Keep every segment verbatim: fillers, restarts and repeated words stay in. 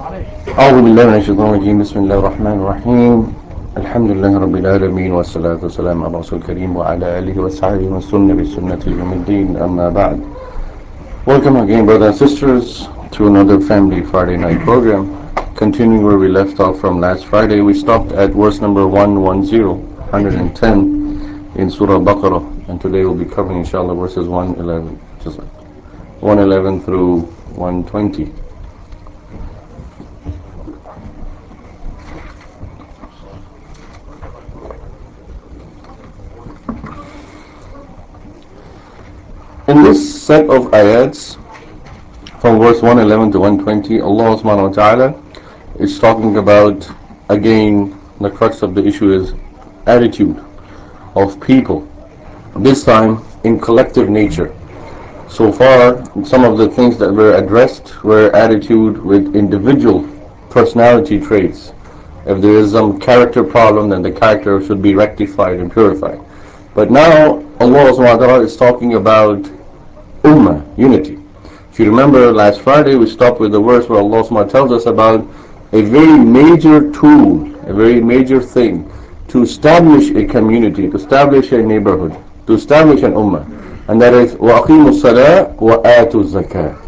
أعوذ بالله من الشيطان الرجيم بسم الله الرحمن الرحيم الحمد لله رب العالمين والصلاة والسلام على رسول الكريم وعلى آله وصحبه والسنة بالسنة يوم الدين أما بعد. Welcome again, brothers and sisters, to another Family Friday Night program. Continuing where we left off from last Friday, we stopped at verse number one ten, one ten in Surah Baqarah, and today we'll be covering inshallah verses one eleven, just like one eleven through one twenty. In this set of ayats, from verse one eleven to one twenty, Allah subhanahu wa ta'ala is talking about, again, the crux of the issue is attitude of people, this time in collective nature. So far, some of the things that were addressed were attitude with individual personality traits. If there is some character problem, then the character should be rectified and purified. But now, Allah subhanahu wa ta'ala is talking about ummah, unity. If you remember last Friday, we stopped with the verse where Allah subhanahu wa ta'ala tells us about a very major tool, a very major thing to establish a community, to establish a neighborhood, to establish an ummah, and that is وَأَقِيمُوا الصَّلَاةَ وَآتُوا الزَّكَاةَ.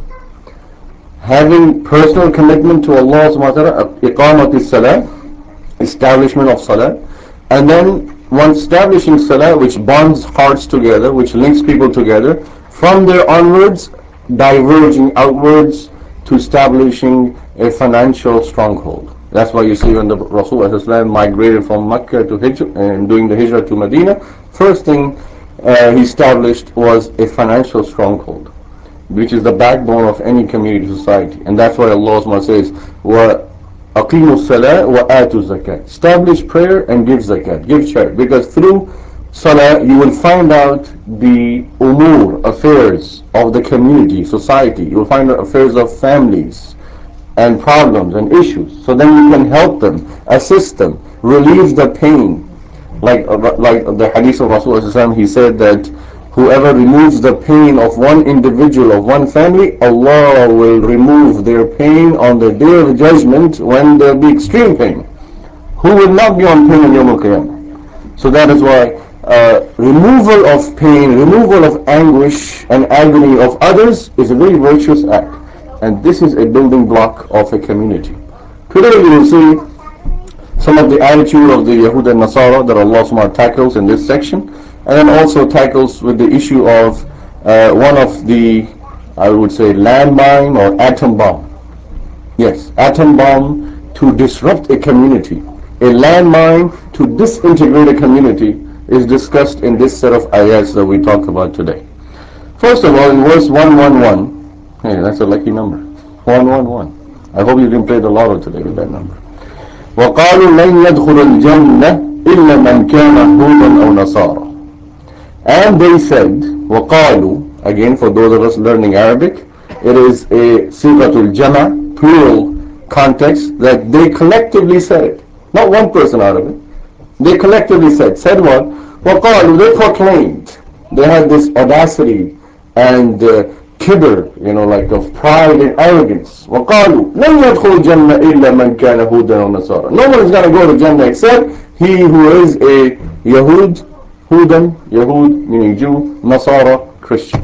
Having personal commitment to Allah subhanahu wa ta'ala, iqamat as-salah, establishment of salah, and then once establishing salah, which bonds hearts together, which links people together, from there onwards, diverging outwards to establishing a financial stronghold. That's why you see when the Rasul migrated from Mecca to Hijrah and doing the Hijrah to Medina, first thing uh, he established was a financial stronghold, which is the backbone of any community society. And that's why Allah says, "Wa aqimu salah wa atu zakat." Establish prayer and give zakat, give charity, because through salah you will find out the umur, affairs of the community, society. You will find out affairs of families and problems and issues. So then you can help them, assist them, relieve the pain. Like like the hadith of Rasulullah, he said that whoever removes the pain of one individual, of one family, Allah will remove their pain on the day of judgment when there will be extreme pain. Who will not be on pain in Yawm al-Qiyamah? So that is why uh, removal of pain, removal of anguish and agony of others is a very virtuous act. And this is a building block of a community. Today we will see some of the attitude of the Yahud and Nasara that Allah subhanahu wa ta'ala tackles in this section, and then also tackles with the issue of uh, one of the, I would say, landmine or atom bomb. Yes, atom bomb to disrupt a community. A landmine to disintegrate a community is discussed in this set of ayahs that we talk about today. First of all, in verse one eleven, hey, that's a lucky number, one eleven. I hope you didn't play the lotto today with that number. وَقَالُوا لَنْ يَدْخُلَ الْجَنَّةِ إِلَّا مَنْ كَانَ هُودًا أَوْ نَصَارًا. And they said, وَقَالُوا, again for those of us learning Arabic, it is a sigatul jama, plural context, that they collectively said it. Not one person out of it. They collectively said. Said what? وَقَالُوا, they proclaimed. They had this audacity and uh, kibr, you know, like of pride and arrogance. وَقَالُوا لَنْ يَدْخُلُ الْجَنَّةَ إِلَّا مَنْ كَانَ هُودًا أَوْ نَصَارًا. No one is going to go to Jannah except he who is a Yahud, Hudan, Yahud meaning Jew, Nasara, Christian.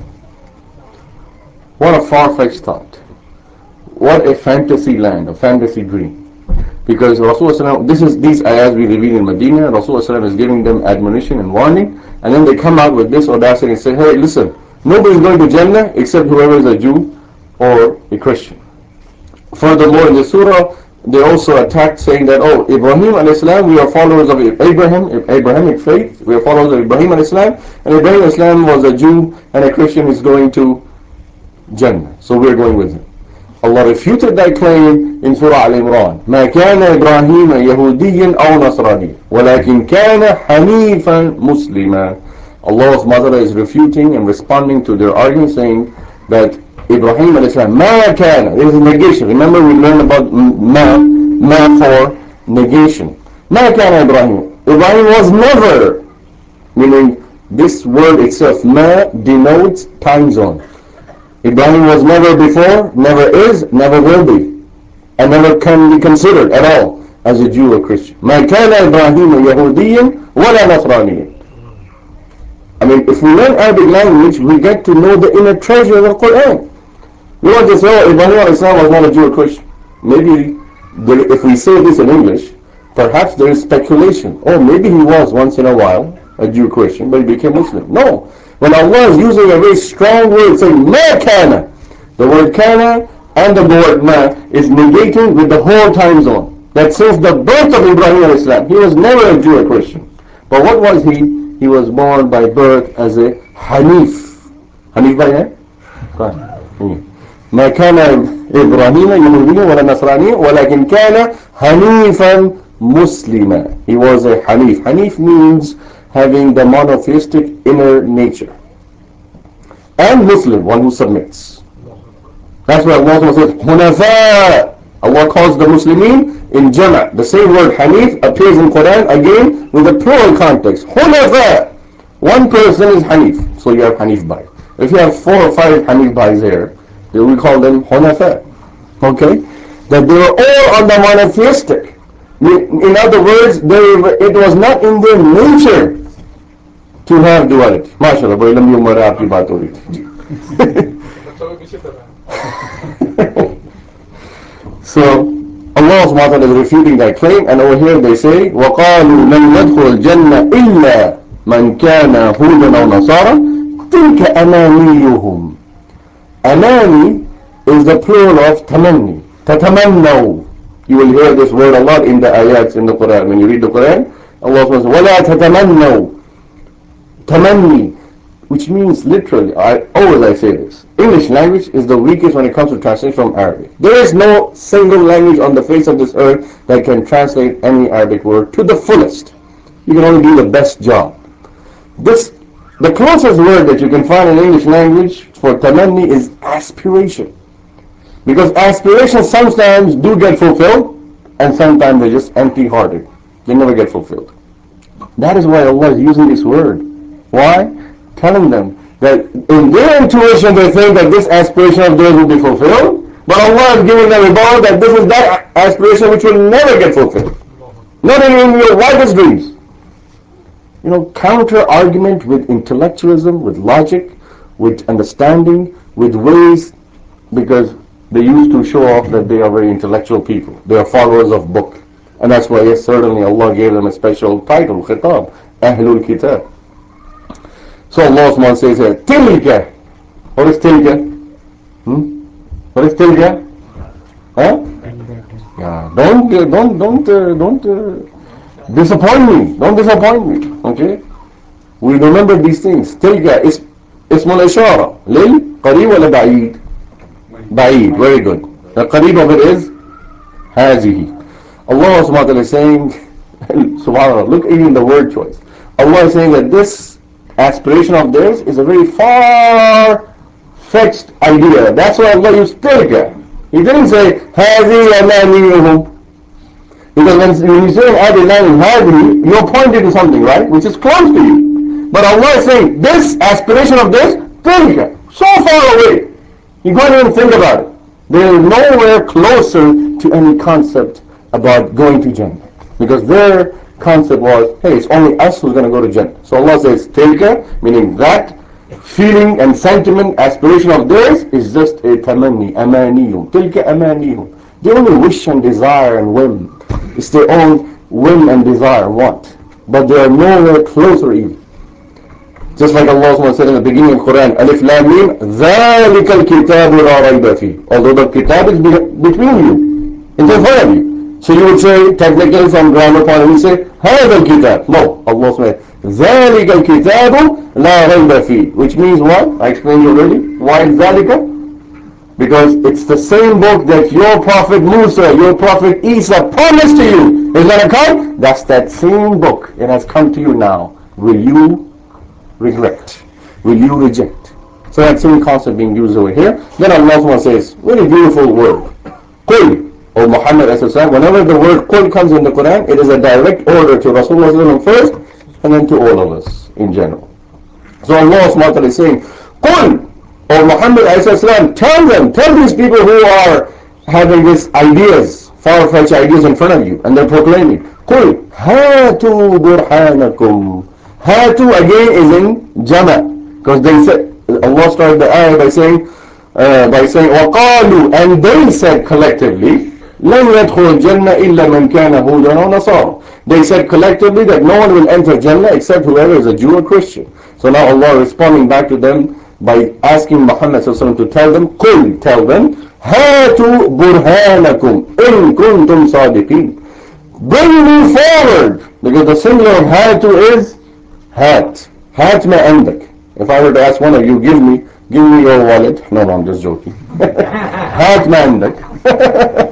What a far-fetched thought. What a fantasy land, a fantasy dream. Because Rasulullah, this is these ayahs we reveal in Medina, Rasulullah is giving them admonition and warning, and then they come out with this audacity and say, hey, listen, nobody's going to Jannah except whoever is a Jew or a Christian. Furthermore, in the surah, they also attacked saying that, oh, Ibrahim al-Islam, we are followers of Abraham, Abrahamic faith, we are followers of Ibrahim al-Islam, and Ibrahim al-Islam was a Jew and a Christian is going to Jannah, so we're going with him. Allah refuted that claim in Surah Al-Imran. ما كان إبراهيم يهوديا أو نصرانيا ولكن كان حنيفا مسلما. Allah's mother is refuting and responding to their argument, saying that Ibrahim al-Islam, ما كان, there is a negation. Remember we learned about ma, ma for negation. ما كان إبراهيم. Ibrahim was never, meaning this word itself, ma denotes time zone. Ibrahim was never before, never is, never will be. and never can be considered at all as a Jew or Christian. ما كان إبراهيم يهوديا ولا نصرانيا. I mean, if we learn Arabic language, we get to know the inner treasure of the Quran. We want to say, oh, Ibrahim Islam was not a Jew or Christian. Maybe there, if we say this in English, perhaps there is speculation. Oh, maybe he was once in a while a Jew or Christian, but he became Muslim. No. When Allah is using a very strong word saying, ma kana, the word kana and the word ma is negating with the whole time zone. That since the birth of Ibrahim Islam, he was never a Jew or Christian. But what was he? He was born by birth as a Hanif. Hanif by name? ما كان إبراهيم يهوديا ولا نصرانيا ولكن كان حنيفا مسلما. He was a Hanif. Hanif means having the monotheistic inner nature. And Muslim, one who submits. That's why Allah says Hunafa. Allah calls the Muslimin in Jama'. The same word Hanif appears in Quran again with a plural context. Hunafa. One person is Hanif. So you have Hanif Bhai. If you have four or five Hanif Bhais here, we call them Hunafa. Okay? That they were all on the monotheistic. In other words, they, it was not in their nature to have duality. MashaAllah, bhai lambi umar hai aapki baat ho rahi thi. So, Allah subhanahu wa ta'ala is refuting that claim, and over here they say, وَقَالُوا لَنْ يَدْخُلَ الْجَنَّةِ إِلَّا مَنْ كَانَ هُودًا أَوْ نَصَارًا تِلْكَ أَمَانِيُّهُمْ. Amani is the plural of tamanni. Tatamannaw. You will hear this word a lot in the ayats in the Quran. When you read the Quran, Allah says, وَلَا تَتَمَنَّوْا. Tamanni, which means literally, I always I say this, English language is the weakest when it comes to translation from Arabic. There is no single language on the face of this earth that can translate any Arabic word to the fullest. You can only do the best job. This The closest word that you can find in English language for tamanni is aspiration. Because aspirations sometimes do get fulfilled, and sometimes they're just empty-hearted. They never get fulfilled. That is why Allah is using this word. Why? Telling them that in their intuition they think that this aspiration of theirs will be fulfilled, but Allah is giving them a rebuttal that this is that aspiration which will never get fulfilled. Not even in your wildest dreams. You know, counter argument with intellectualism, with logic, with understanding, with ways, because they used to show off that they are very intellectual people. They are followers of book. And that's why, yes, certainly Allah gave them a special title, Khitab, Ahlul Kitab. So Allah subhanahu wa ta'ala says here, Tilka. What is Tilka? Hmm? What is Tilka? Huh? Yeah, don't, uh, don't, don't, uh, don't, uh, disappoint me. Don't disappoint me. Okay? We remember these things. Tilka is اسم الإشارة لل قريب ولا بعيد؟ بعيد. Very good. The قريب of it is هذه. Allah subhanahu wa ta'ala is saying, subhanAllah, look even the word choice. Allah is saying that this aspiration of theirs is a very far-fetched idea. That's why Allah used tilka. He didn't say هذه أمانيهم. Because when you say in Arabic language, hadi, you're pointing to something, right? Which is close to you. But Allah is saying, this aspiration of this, tilka, so far away. You can't even think about it. They are nowhere closer to any concept about going to Jannah. Because their concept was, hey, it's only us who's going to go to Jannah. So Allah says, tilka, meaning that feeling and sentiment, aspiration of theirs is just a tamanni, amaniyum. Tilka amaniyum. They only wish and desire and whim. It's their own whim and desire and want. But they are nowhere closer even. Just like Allah said in the beginning of Quran, Alif Lam Mim, ذَلِكَ الْكِتَابُ لَا رَيْبَ فِيهِ. Although the kitab is between you, it's in front of you. So you would say, technically from grammar point of view, say, هَذَا الْكِتَاب. No, Allah said, ذَلِكَ الْكِتَابُ لَا رَيْبَ فِيهِ. Which means what? I explained you already. Why is ذَلِكَ? Because it's the same book that your Prophet Musa, your Prophet Isa promised to you is going to come. That's that same book. It has come to you now. Will you regret? Will you reject? So that same concept being used over here. Then Allah says, very beautiful word. Qul, or Muhammad, whenever the word Qul comes in the Quran, it is a direct order to Rasulullah first, and then to all of us in general. So Allah is saying, Qul, or Muhammad, tell them, tell these people who are having these ideas, far-fetched ideas in front of you, and they're proclaiming, قُلْ هَاتُوا بُرْحَانَكُمْ. Hatu again is in Jama, because they said, Allah started the ayah by saying, uh, by saying, وَقَالُوا, and they said collectively, لَنْ يَدْخُلُ الْجَنَّةِ إِلَّا مَنْ كَانَ هُودًا أَوْ نَصَارًا. They said collectively that no one will enter Jannah except whoever is a Jew or Christian. So now Allah responding back to them by asking Muhammad to tell them, قُلْ, tell them, هَاتُوا بُرْهَانَكُمْ إِن كُنْتُمْ صَادِقِينَ. Bring me forward, because the singular of hatu is hat. Hat ma عندك. If I were to ask one of you, give me, give me your wallet. No, no, I'm just joking. Hat ma عندك.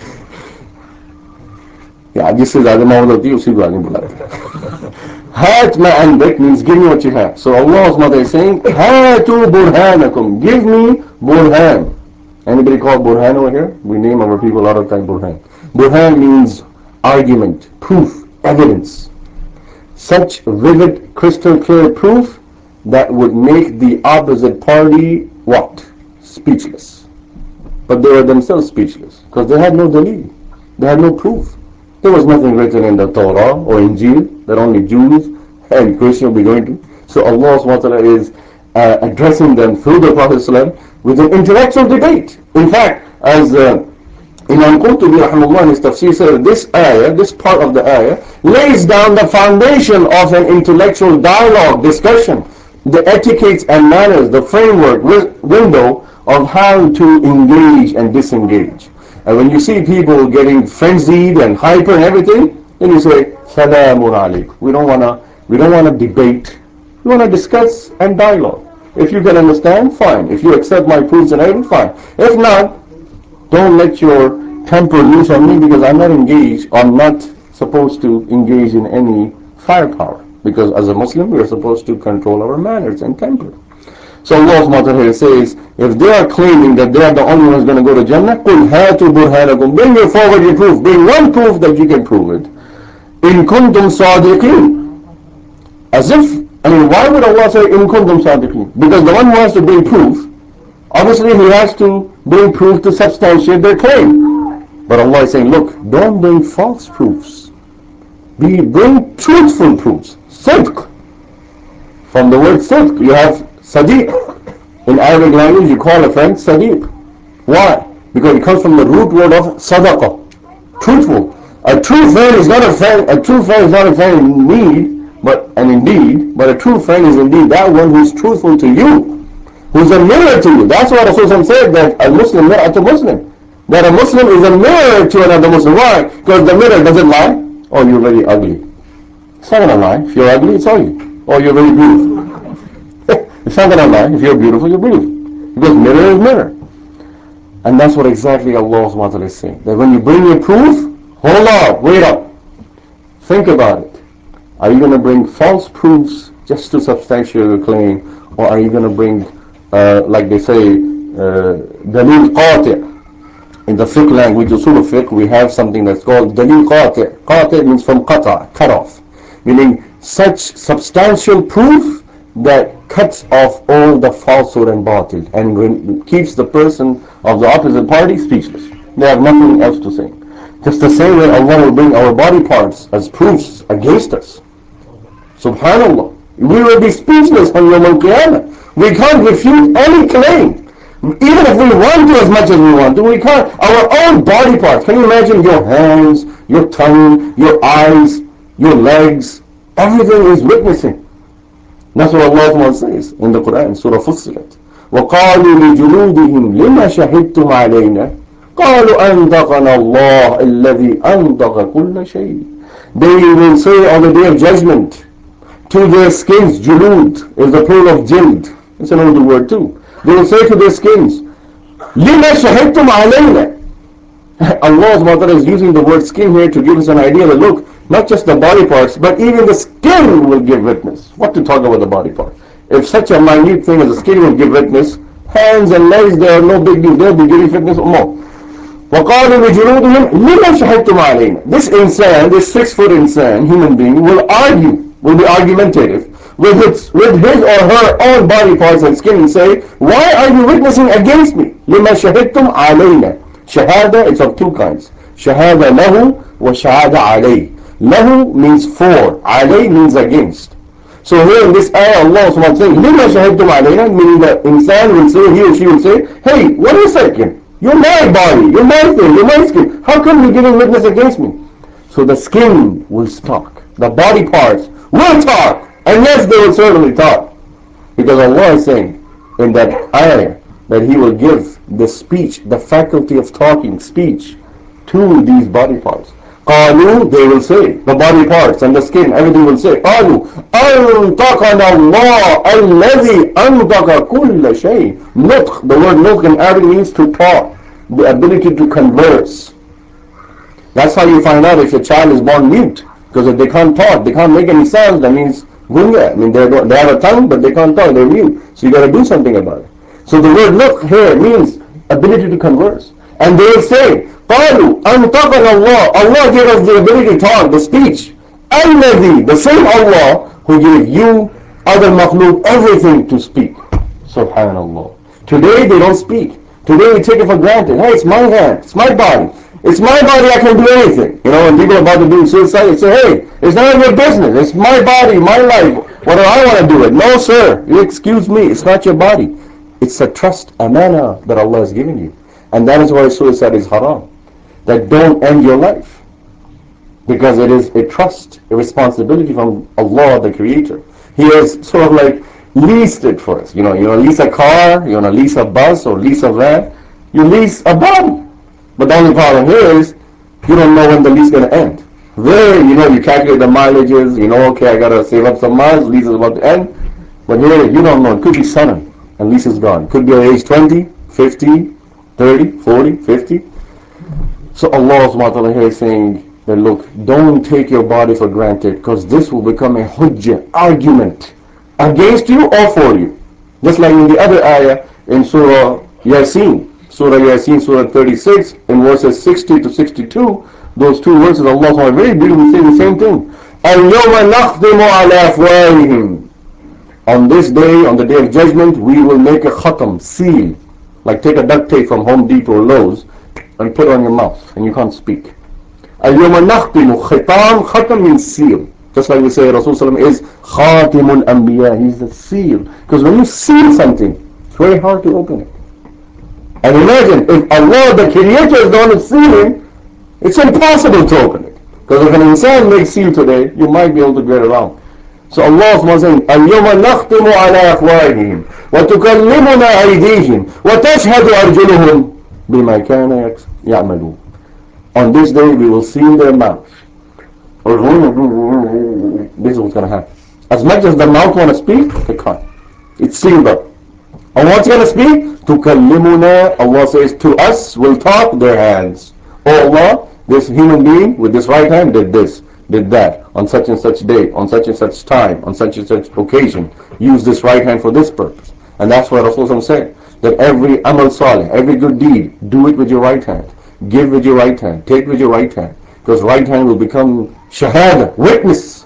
Yeah, this is Adam Awlati, usi ko aage bulate. Hat ma عندك means give me what you have. So Allah's mother is saying, hatu burhanakum. Give me burhan. Anybody called burhan over here? We name our people a lot of time burhan. Burhan means argument, proof, evidence. Such vivid, crystal clear proof that would make the opposite party what? Speechless. But they were themselves speechless because they had no dalil. They had no proof. There was nothing written in the Torah or Injil that only Jews and Christians will be going to. So Allah subhanahu wa ta'ala is uh, addressing them through the Prophet with an intellectual debate. In fact, as uh, Imam Qurtubi rahimahullah in his tafsir said, this ayah, this part of the ayah, lays down the foundation of an intellectual dialogue, discussion, the etiquettes and manners, the framework, window of how to engage and disengage. And when you see people getting frenzied and hyper and everything, then you say, Salamun alaikum. We don't wanna we don't wanna debate. We wanna discuss and dialogue. If you can understand, fine. If you accept my proofs and everything, fine. If not, don't let your temper loose on me because I'm not engaged. I'm not supposed to engage in any firepower. Because as a Muslim, we are supposed to control our manners and temper. So Allah's mother here says, if they are claiming that they are the only ones going to go to Jannah, قُلْ هَاتُوا بُرْهَانَكُمْ. Bring your forward your proof. Bring one proof that you can prove it. إِن كُنْتُمْ صَادِقِينَ. As if, I mean, why would Allah say إِن كُنْتُمْ صَادِقِينَ? Because the one who has to bring proof, obviously he has to bring proof to substantiate their claim. But Allah is saying, look, don't bring false proofs. Be, bring truthful proofs. Sidq. From the word sidq, you have sadiq. In Arabic language, you call a friend sadiq. Why? Because it comes from the root word of sadaqah. Truthful. A true friend is not a friend, a true friend is not a friend in need, but and indeed, but a true friend is indeed that one who is truthful to you, who's a mirror to you. That's why Rasulullah said that a Muslim mirror to Muslim. That a Muslim is a mirror to another Muslim. Why? Because the mirror doesn't lie. Oh, you're very ugly. It's not gonna lie. If you're ugly, it's ugly. Oh, you're very beautiful. It's not gonna lie. If you're beautiful, you're beautiful. Because mirror is mirror. And that's what exactly Allah subhanahu wa ta'ala is saying. That when you bring your proof, hold on, wait up. Think about it. Are you going to bring false proofs just to substantiate your claim? Or are you going to bring, uh, like they say, dalil qati'? In the fiqh language, usul of fiqh, we have something that's called dalil qati'. Qati' means from qata', cut off. Meaning such substantial proof that cuts off all the falsehood and batil and keeps the person of the opposite party speechless. They have nothing else to say. Just the same way Allah will bring our body parts as proofs against us. Subhanallah. We will be speechless on Yawm al-Qiyamah. We can't refute any claim. Even if we want to as much as we want to, we can't. Our own body parts. Can you imagine your hands, your tongue, your eyes, your legs? Everything is witnessing. That's what Allah says in the Quran, Surah Fussilat. وَقَالُوا لِجُلُودِهِمْ لِمَا شَهِدْتُمْ عَلَيْنَا قَالُوا أَنْطَقَنَا اللَّهُ الَّذِي أَنْطَقَ كُلَّ شَيْءٍ. They will say on the day of judgment to their skins, julud is the plural of jild. It's an older word too. They will say to their skins, لِمَا شَهِدْتُمْ عَلَيْنَا. Allah subhanahu wa ta'ala is using the word skin here to give us an idea that look, not just the body parts, but even the skin will give witness. What to talk about the body part? If such a minute thing as the skin will give witness, hands and legs, they are no big deal. They'll be giving witness more. وَقَالُوا لِجُلُودِهِمْ لِمَا شَهِدْتُمْ عَلَيْنَا. This insan, this six-foot insan, human being, will argue, will be argumentative with his, with his or her own body parts and skin and say, why are you witnessing against me? لِمَا شَهِدْتُمْ عَلَيْنَا. Shahada is of two kinds. Shahada lahu wa shahada alayh. Lahu means for, alayh means against. So here in this ayah, Allah subhanahu wa ta'ala saying, Lima shahidtum alayna, meaning the insan will say, he or she will say, hey, wait a second, you're my body, you're my thing, you're my skin. How come you're giving witness against me? So the skin will talk, the body parts will talk, and yes, they will certainly talk. Because Allah is saying in that ayah that He will give the speech, the faculty of talking, speech, to these body parts. قالوا, they will say, the body parts and the skin, everything will say, قالوا أنطقنا الله الذي أنطق كل شيء. Nutq, the word nutq in Arabic means to talk, the ability to converse. That's how you find out if your child is born mute. Because if they can't talk, they can't make any sounds, that means gunya. I mean, they they have a tongue, but they can't talk, they're mute. So you got to do something about it. So the word look here means ability to converse. And they will say, قالوا أنطقنا الله. Allah gave us the ability to talk, the speech. الذي, the same Allah who gave you, other makhluk, everything to speak. Subhanallah. Today they don't speak. Today we take it for granted. Hey, it's my hand, it's my body. It's my body, I can do anything. You know, when people are about to do suicide, they say, hey, it's none of your business. It's my body, my life. Whether I want to do it. No, sir. You excuse me. It's not your body. It's a trust, amana that Allah has given you. And that is why suicide is haram. That don't end your life. Because it is a trust, a responsibility from Allah, the Creator. He has sort of like leased it for us. You know, you want to lease a car, you want to lease a bus or lease a van. You lease a body. But the only problem here is you don't know when the lease is going to end. There, you know, you calculate the mileages, you know, okay, I got to save up some miles, lease is about to end. But here, you don't know. It could be sudden, and lease is gone. It could be at age twenty, fifty, thirty, forty, fifty. So Allah subhanahu wa ta'ala here is saying that, look, don't take your body for granted, because this will become a hujjah, argument, against you or for you. Just like in the other ayah in Surah Yasin. Surah Yasin, Surah thirty-six, in verses sixty to sixty-two, those two verses, Allah subhanahu very beautifully say the same thing. الْيَوْمَ نَخْتِمُ عَلَى أَفْوَاهِهِمْ. On this day, on the day of judgment, we will make a khatam, seal. Like take a duct tape from Home Depot or Lowe's and put it on your mouth and you can't speak. الْيَوْمَ نَخْتِمُ Khitam, khatam means seal. Just like we say Rasulullah is Khatimul Anbiya, he's the seal. Because when you seal something, it's very hard to open it. And imagine, if Allah, the Creator, is the one who's sealing, it's impossible to open it. Because if an insan makes seal today, you might be able to get around. So Allah is saying, الْيَوْمَ نَخْتِمُ عَلَى أَفْوَاهِهِمْ وَتُكَلِّمُنَا أَيْدِيهِمْ وَتَشْهَدُ أَرْجُلُهُمْ بِمَا كَانَ يَعْمَلُونَ. On this day we will seal their mouth. This is what's going to happen. As much as the mouth want to speak, they can't. It's sealed up. And what's going to speak? تُكَلِّمُنَا, Allah says, to us will talk their hands. Oh Allah, this human being with this right hand did this, did that, on such and such day, on such and such time, on such and such occasion. Use this right hand for this purpose. And that's what Rasulullah said, that every amal salih, every good deed, do it with your right hand. Give with your right hand. Take with your right hand. Because right hand will become shahada, witness.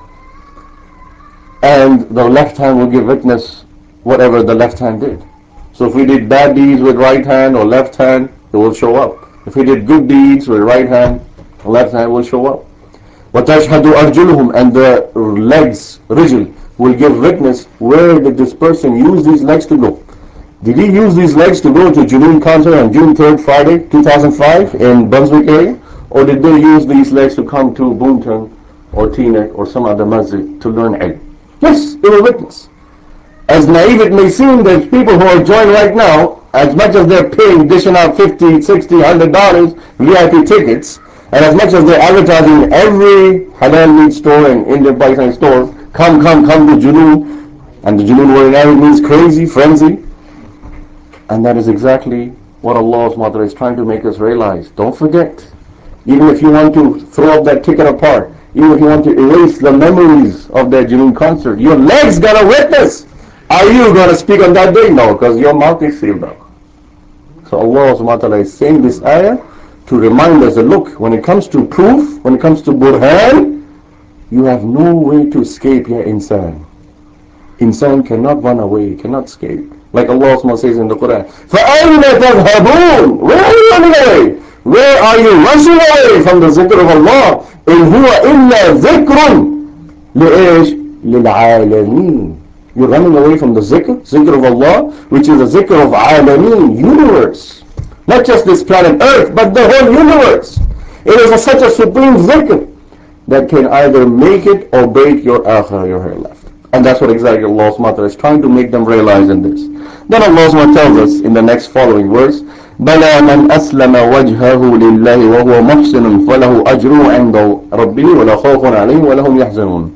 And the left hand will give witness whatever the left hand did. So if we did bad deeds with right hand or left hand, it will show up. If we did good deeds with right hand, the left hand will show up. وَتَشْهَدُ أَرْجُلُهُمْ, and the legs, rijl, will give witness where did this person use these legs to go. Did he use these legs to go to Junoon concert on June third, Friday, two thousand five in Brunswick area? Or did they use these legs to come to Boonton or Teaneck or some other masjid to learn ilm? Yes, they will witness. As naive it may seem, there's people who are joining right now, as much as they're paying, dishing out fifty, sixty, one hundred dollars V I P tickets, and as much as they're advertising in every halal meat store and Indian Pakistani store, come, come, come to Junoon, and the Junoon word in Arabic means crazy, frenzy, and that is exactly what Allah's mother is trying to make us realize. Don't forget, even if you want to throw up that ticket apart, even if you want to erase the memories of that Junoon concert, your legs gotta witness. Are you going to speak on that day? No, because your mouth is sealed up. So Allah subhanahu wa ta'ala is saying this ayah to remind us that look, when it comes to proof, when it comes to burhan, you have no way to escape your insan. Insan cannot run away, cannot escape. Like Allah says in the Quran, فَأَيْنَ تَذْهَبُونَ? Where are you running away? Where are you rushing away from the zikr of Allah? إِنْ هُوَ إِلَّا ذِكْرٌ لِإِيش؟ لِلْعَالَمِينَ. You're running away from the zikr, zikr of Allah, which is a zikr of alameen, universe. Not just this planet Earth, but the whole universe. It is a, such a supreme zikr that can either make it or break your akhirah, your here left. And that's what exactly Allah subhanahu wa ta'ala is trying to make them realize in this. Then Allah subhanahu wa ta'ala tells us in the next following verse, بَلَى مَنْ أَسْلَمَ وَجْهَهُ لِلَّهِ وَهُوَ مُحْسِنٌ فَلَهُ أَجْرُهُ عِنْدَ رَبِّهِ وَلَا خَوْفٌ عَلَيْهِمْ وَلَا هُمْ يَحْزَنُونَ.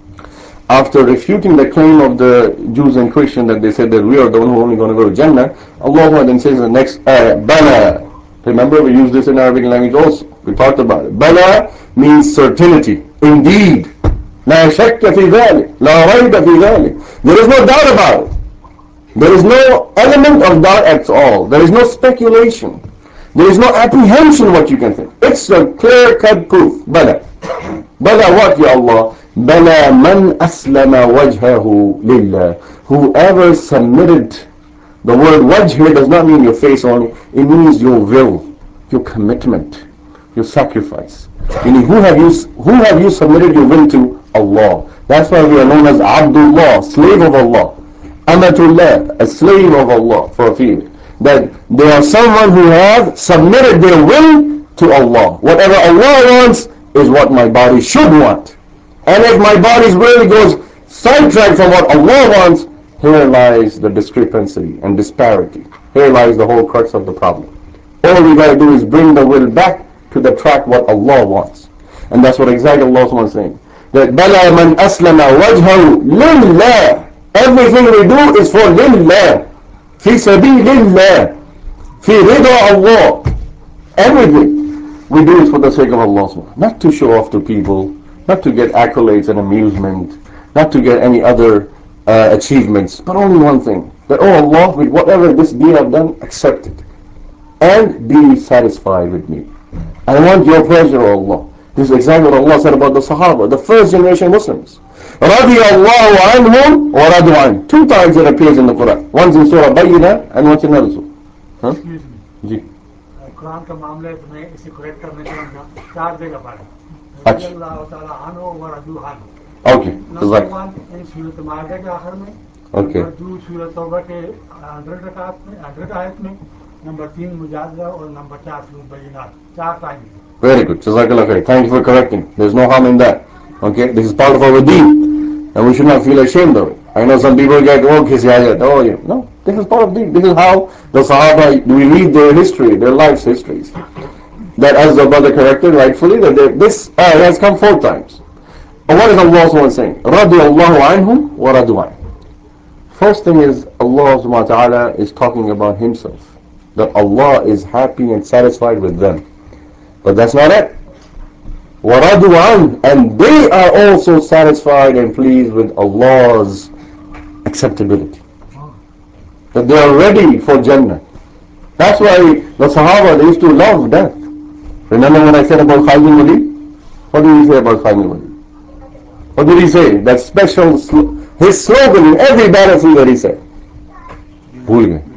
After refuting the claim of the Jews and Christians that they said that we are the one who are only going to go to Jannah, Allah then says in the next ayah, Bala. Remember, we use this in Arabic language also. We talked about it. Bala means certainty. Indeed. لا شك في ذلك. لا ريب في ذلك. There is no doubt about it. There is no element of doubt at all. There is no speculation. There is no apprehension what you can think. It's a clear-cut proof. Bala. Bala what, Ya Allah? Bala man aslama wajhahu lillah. Whoever submitted. The word wajh here does not mean your face only. It means your will, your commitment, your sacrifice. Meaning, who have you who have you submitted your will to? Allah. That's why we are known as Abdullah, slave of Allah. Amatullah, a slave of Allah for a female. That they are someone who have submitted their will to Allah. Whatever Allah wants is what my body should want. And if my body's really goes sidetracked from what Allah wants, here lies the discrepancy and disparity. Here lies the whole crux of the problem. All we gotta do is bring the will back to the track what Allah wants. And that's what exactly Allah is saying. That Bala man aslama wajhahu lillah. Everything we do is for lillah. Fi sabilillah. Fi rida Allah. Everything we do is for the sake of Allah. Not to show off to people, not to get accolades and amusement, not to get any other uh, achievements, but only one thing. That, oh Allah, with whatever this deed I've done, accept it. And be satisfied with me. I want your pleasure, O Allah. This is exactly what Allah said about the Sahaba, the first generation Muslims. رَضِيَ اللَّهُ عَنْهُمْ وَرَضُوا عَنْهُ. Two times it appears in the Quran. Once in Surah Bayyinah and once in another surah. Huh? Excuse me. जी. कुरान का मामला है तो मैं इसे correct करना चाहूँगा चार जगह पर अच्छा. अल्लाह ताला आनो व रजू हान Okay. नंबर वन इन सूरत माइदा के आखिर में Okay. नंबर दो सूरत तौबा के हंड्रेड रकात में हंड्रेड आयत में नंबर तीन मुजादला और नंबर चार सूरत बय्यिनात चार time Very good. Jazakallah khair. Thank you for correcting. There's no harm in that. Okay? This is part of our deen. And we should not feel ashamed of it. I know some people get, oh, kiss yeah, yeah, oh, yeah. No, this is part of deen. This is how the Sahaba, we read their history, their life's histories. That as the brother corrected rightfully, that they, this ayah has come four times. But what is Allah saying? رَضِيَ اللَّهُ عَنْهُمْ وَرَضُوا عَنْهُ. First thing is, Allah subhanahu wa ta'ala is talking about Himself. That Allah is happy and satisfied with them. But that's not it. وَرَضُوا عَنْهُ. And they are also satisfied and pleased with Allah's acceptability. That they are ready for Jannah. That's why the Sahaba, they used to love death. Remember when I said about Khalid bin Walid? What did he say about Khalid bin Walid? What did he say? That special, sl- his slogan in every battlefield that he said. भूल गए.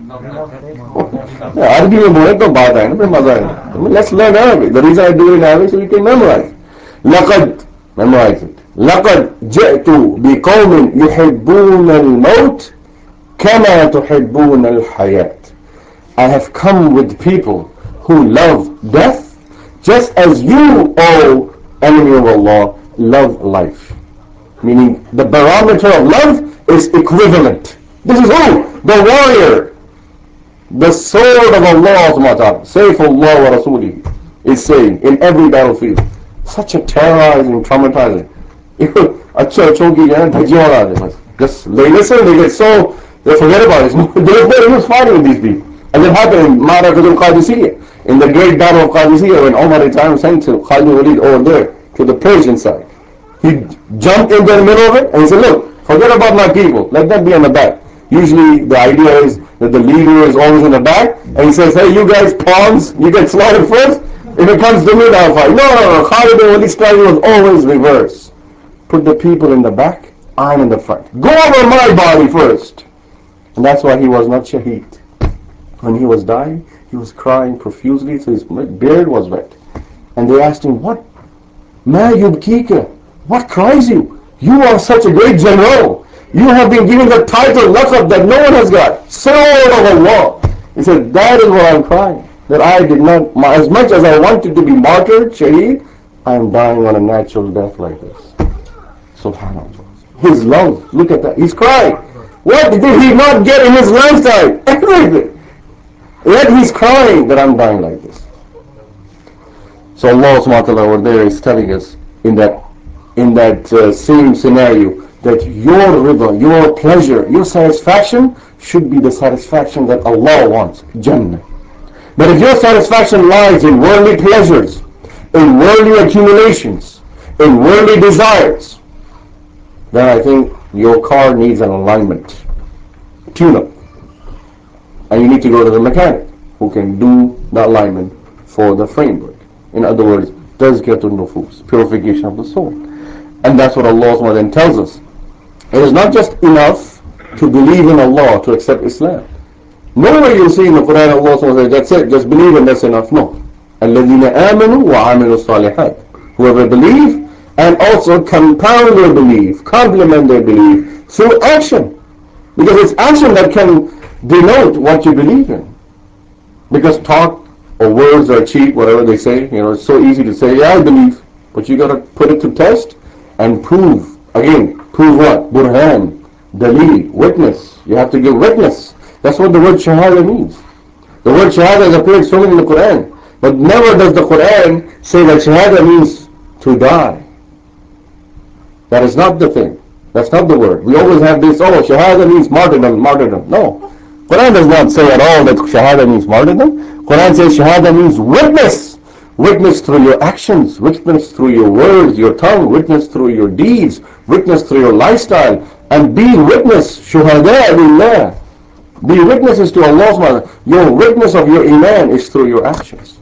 अरबी में बोले तो बात आए ना फिर मजा आए. Let's learn Arabic. The reason I do it in Arabic so you can memorize. لقد memorize it. لقد جئت بقوم يحبون الموت كما تحبون الحياة. I have come with people who love death just as you, O enemy of Allah, love life. Meaning the barometer of love is equivalent. This is who? The warrior. The sword of Allah subhanahu wa ta'ala. Sayfullah wa Rasulih is saying in every battlefield. Such a terrorizing, traumatizing. अच्छा अच्छों की जाए धज्जियां उड़ा दे बस. Just they listen, they get so they forget about it. There's no use fighting with these people. As it happened in Ma'rakatul Qadisiyah, in the great battle of Qadisiyah, when Umar at the time was sent to Khalid bin Walid over there to the Persian side. He jumped into the middle of it and he said, look, forget about my people. Let them be in the back. Usually the idea is that the leader is always in the back and he says, hey, you guys pawns, you get slaughtered first. If it comes to me, I'll fight. No, no, no. Khalid bin Walid's strategy was always reverse. Put the people in the back, I'm in the front. Go over my body first. And that's why he was not shaheed. When he was dying, he was crying profusely, so his beard was wet. And they asked him, what? Ma yubkika? What cries you? You are such a great general. You have been given the title, laqab, that no one has got. Sword of Allah. He said, that is what I'm crying. That I did not, as much as I wanted to be martyred, shaheed, I am dying on a natural death like this. Subhanallah. His love, look at that. He's crying. What did he not get in his lifetime? Everything. Yet he's crying that I'm dying like this. So Allah subhanahu wa ta'ala over there is telling us in that in that uh, same scenario that your rida, your pleasure, your satisfaction should be the satisfaction that Allah wants, Jannah. But if your satisfaction lies in worldly pleasures, in worldly accumulations, in worldly desires, then I think your car needs an alignment, tune-up. And you need to go to the mechanic who can do the alignment for the framework. In other words, tazkiyatun nufus, purification of the soul. And that's what Allah then tells us. It is not just enough to believe in Allah, to accept Islam. Nowhere you'll see in the Quran Allah says, that's it, just believe and that's enough. No. الَّذِينَ آمَنُوا وَعَمِلُوا الصَّالِحَاتِ. Whoever believe and also compound their belief, complement their belief through action. Because it's action that can denote what you believe in. Because talk or words are cheap, whatever they say. You know, it's so easy to say, yeah, I believe. But you got to put it to test and prove. Again, prove what? Burhan, dalil, witness. You have to give witness. That's what the word shahada means. The word shahada has appeared so many in the Quran. But never does the Quran say that shahada means to die. That is not the thing. That's not the word. We always have this, oh, shahada means martyrdom, martyrdom. No. Quran does not say at all that shahada means martyrdom. Quran says shahada means witness. Witness through your actions, witness through your words, your tongue, witness through your deeds, witness through your lifestyle, and be witness, shuhada lillah. Be witnesses to Allah. Your witness of your iman is through your actions.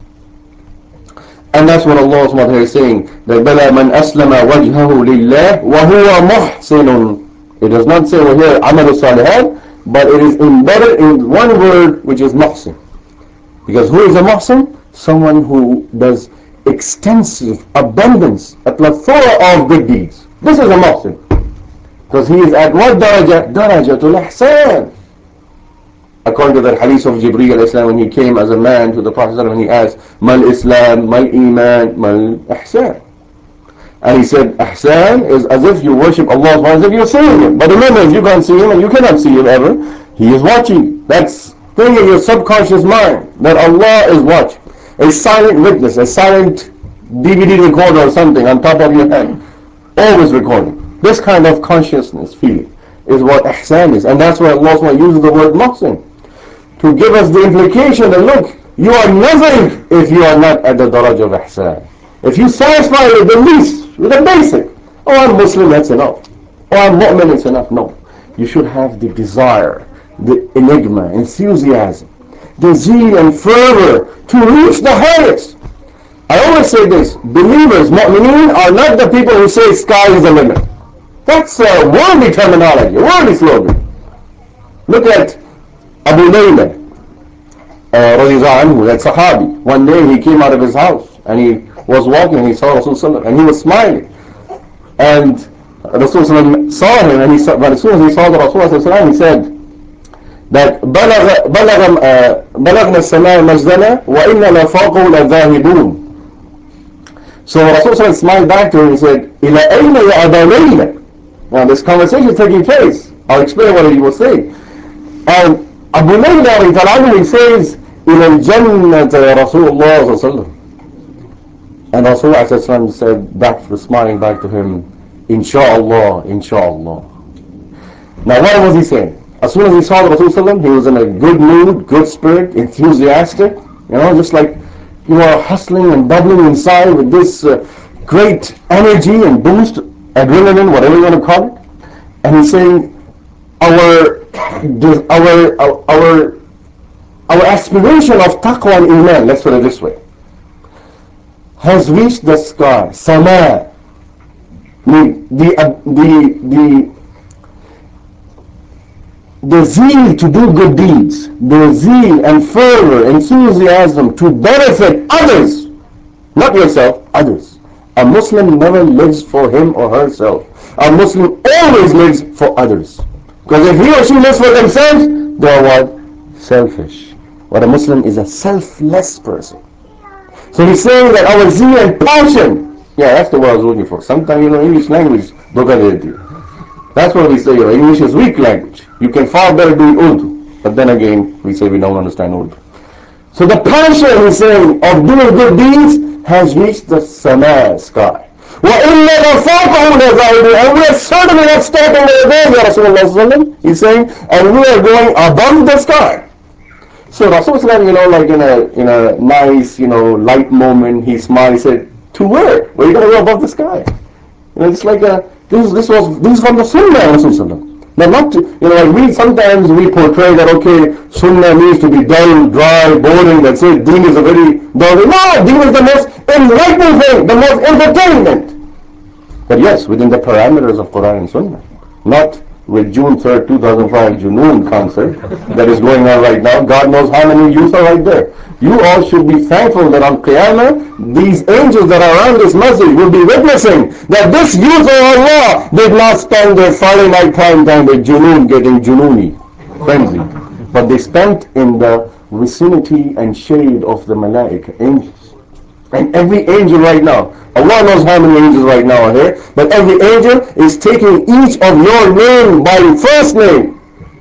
And that's what Allah subhanahu wa ta'ala is saying. That بَلَا مَنْ أَسْلَمَ وَجْهَهُ لِلَّهِ وَهُوَ مُحْسِنٌ. It does not say over here عَمَلُ الصَّالِحَاتِ, but it is embedded in one word, which is muhsin. Because who is a muhsin? Someone who does extensive abundance, a plethora of good deeds. This is a muhsin. Because he is at what daraja? Darajatul ihsan. According to that hadith of Jibreel alayhi salam, when he came as a man to the Prophet and he asked, Mal Islam, Mal Iman, Mal Ihsan. And he said, Ihsan is as if you worship Allah as if you're seeing Him. But remember, if you can't see Him and you cannot see Him ever, He is watching. That's thing in your subconscious mind, that Allah is watching. A silent witness, a silent D V D recorder or something on top of your head, always recording. This kind of consciousness, feeling, is what ihsan is. And that's why Allah uses the word muhsin, to give us the implication that look, you are nothing if you are not at the daraj of ihsan. If you satisfy with the least, with the basic, oh, I'm Muslim, that's enough. Oh, I'm mu'min, it's enough. No. You should have the desire, the enigma, enthusiasm, the zeal and fervor to reach the highest. I always say this, believers, mu'mineen, are not the people who say sky is the limit. That's a worldly terminology, a worldly slogan. Look at Abu Layla, uh, radiallahu anhu, that Sahabi. One day he came out of his house and he was walking and he saw Rasulullah and he was smiling. And Rasulullah saw him and he saw, but as soon as he saw the Rasulullah, he said that بلغ بلغ بلغنا السماء مجدنا وإنا لفوقه لذاهبون. So Rasulullah smiled back to him and said, إلى أين يا أبا ليلى? Now this conversation is taking place. I'll explain what he was saying. And Abu Layla, he says, إلى الجنة يا رسول الله صلى الله عليه وسلم. And Rasulullah said, back, smiling back to him, Insha'Allah, Insha'Allah. Now what was he saying? As soon as he saw the Rasulullah, he was in a good mood, good spirit, enthusiastic, you know, just like you are hustling and bubbling inside with this uh, great energy and boost, adrenaline, whatever you want to call it. And he's saying, our, our, our, our, our aspiration of taqwa and iman, let's put it this way, has reached the sky, sama. The, the, uh, the, the, the zeal to do good deeds, the zeal and fervor, enthusiasm to benefit others, not yourself, others. A Muslim never lives for him or herself. A Muslim always lives for others. Because if he or she lives for themselves, they are what? Selfish. But a Muslim is a selfless person. So he's saying that our zeal and passion, yeah, that's the word I was looking for. Sometimes, you know, English language, dhoka de deti hai. That's what we say, you know, English is weak language. You can far better do it Urdu. But then again, we say we don't understand Urdu. So the passion, he's saying, of doing good deeds has reached the sama sky. وَإِنَّ لَفَوْقَهُ لَزَائِدُونَ. And we are certainly not stopping there, Ya Rasulullah. He's saying, and we are going above the sky. So Rasulullah, you know, like in a in a nice, you know, light moment, he smiled. He said, "To where? Where are you gonna go above the sky?" You know, it's like a this this was this is from the Sunnah of Rasulullah. Now, not to, you know, like we sometimes we portray that okay, Sunnah means to be dull, dry, boring. That's it. Deen is a very dull. No, Deen is the most enlightening thing, the most entertainment. But yes, within the parameters of Quran and Sunnah, not with June third, two thousand five Junoon concert that is going on right now. God knows how many youth are right there. You all should be thankful that on Qiyamah, these angels that are around this masjid will be witnessing that this youth of Allah did not spend their Friday night prime time with Junoon getting Junooni, frenzy, but they spent in the vicinity and shade of the Malaika, angels. And every angel right now, Allah knows how many angels right now are here, but every angel is taking each of your name by first name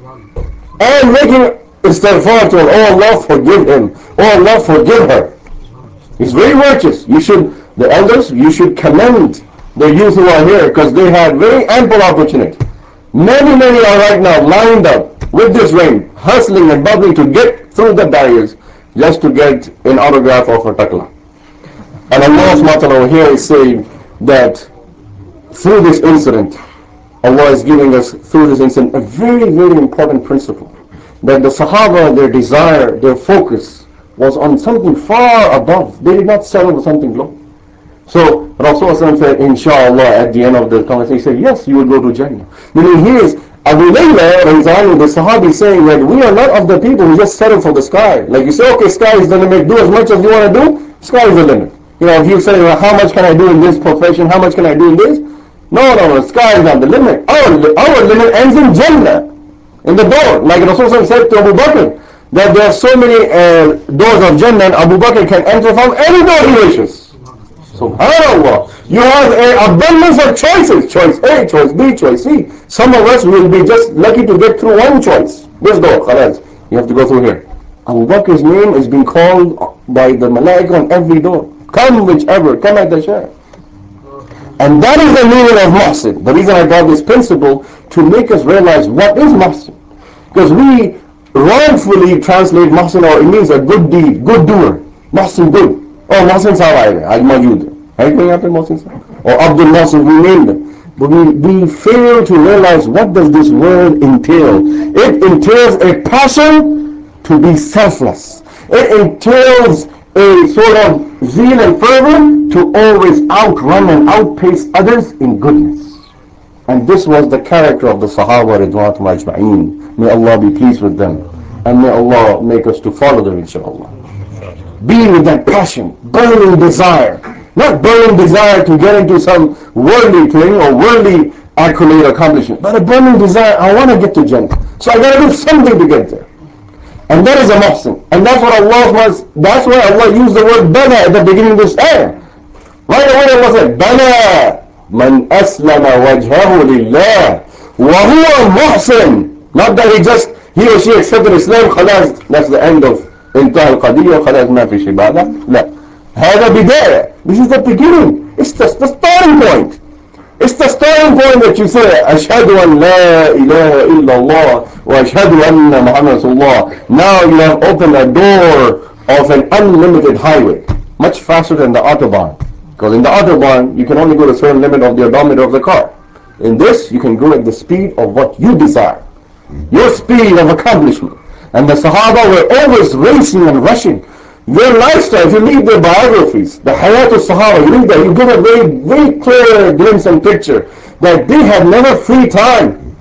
and making istighfar to him. Oh Allah, forgive him. Oh Allah, forgive her. He's very righteous. You should, the elders, you should commend the youth who are here because they had very ample opportunity. Many, many are right now lined up with this rain, hustling and bubbling to get through the barriers just to get an autograph of a takla. And Allah subhanahu wa ta'ala over here is saying that through this incident, Allah is giving us through this incident a very, very important principle. That the Sahaba, their desire, their focus was on something far above. They did not settle for something low. So Rasulullah said, Inshallah, at the end of the conversation, he said, yes, you will go to Jannah. Meaning here is Abu Layla, the Sahabi, saying that we are not of the people who just settle for the sky. Like you say, okay, sky is the limit, do as much as you want to do, sky is the limit. You know, if you say, well, how much can I do in this profession, how much can I do in this? No, no, no, sky is not the limit. Our, our limit ends in Jannah, in the door. Like Rasulullah said to Abu Bakr, that there are so many uh, doors of Jannah, and Abu Bakr can enter from any door he wishes. SubhanAllah. You have an abundance of choices. Choice A, choice B, choice C. Some of us will be just lucky to get through one choice. This door, khalas. You have to go through here. Abu Bakr's name is being called by the Malaika on every door. Come whichever, come at the share. And that is the meaning of Muhsin. The reason I brought this principle to make us realize what is Muhsin. Because we wrongfully translate Muhsin, or it means a good deed, good doer. Muhsin, good. Oh, Muhsin Sahib, Aj Majood. Right? Muhsin Sahib? Or Abdul Muhsin, we name them. But we, we fail to realize what does this word entail. It entails a passion to be selfless. It entails a sort of zeal and fervor to always outrun and outpace others in goodness. And this was the character of the Sahaba Ridwanullah Ajma'een. May Allah be pleased with them. And may Allah make us to follow them, inshallah. Be with that passion, burning desire. Not burning desire to get into some worldly thing or worldly accolade accomplishment, but a burning desire, I want to get to Jannah. So I got to do something to get there. And that is a muhsin. And that's what Allah was, that's why Allah used the word bana at the beginning of this ayah. Right away Allah said, bana man aslama wajhahu lillah wa huwa muhsin. Not that he just, he or she accepted Islam, khalas, that's the end of انتهى القضية وخلاص ما في شيء بعدها. لا. هذا بداية. This is the beginning. It's just the starting point. It's the starting point that you say, أشهد أن لا إله إلا الله وأشهد أن محمد رسول الله. Now you have opened a door of an unlimited highway, much faster than the Autobahn. Because in the Autobahn, you can only go to a certain limit of the odometer of the car. In this, you can go at the speed of what you desire. Your speed of accomplishment. And the Sahaba were always racing and rushing. Their lifestyle, if you read their biographies, the Hayat al-Sahaba, you read that, you get a very, very clear glimpse and picture that they had never free time.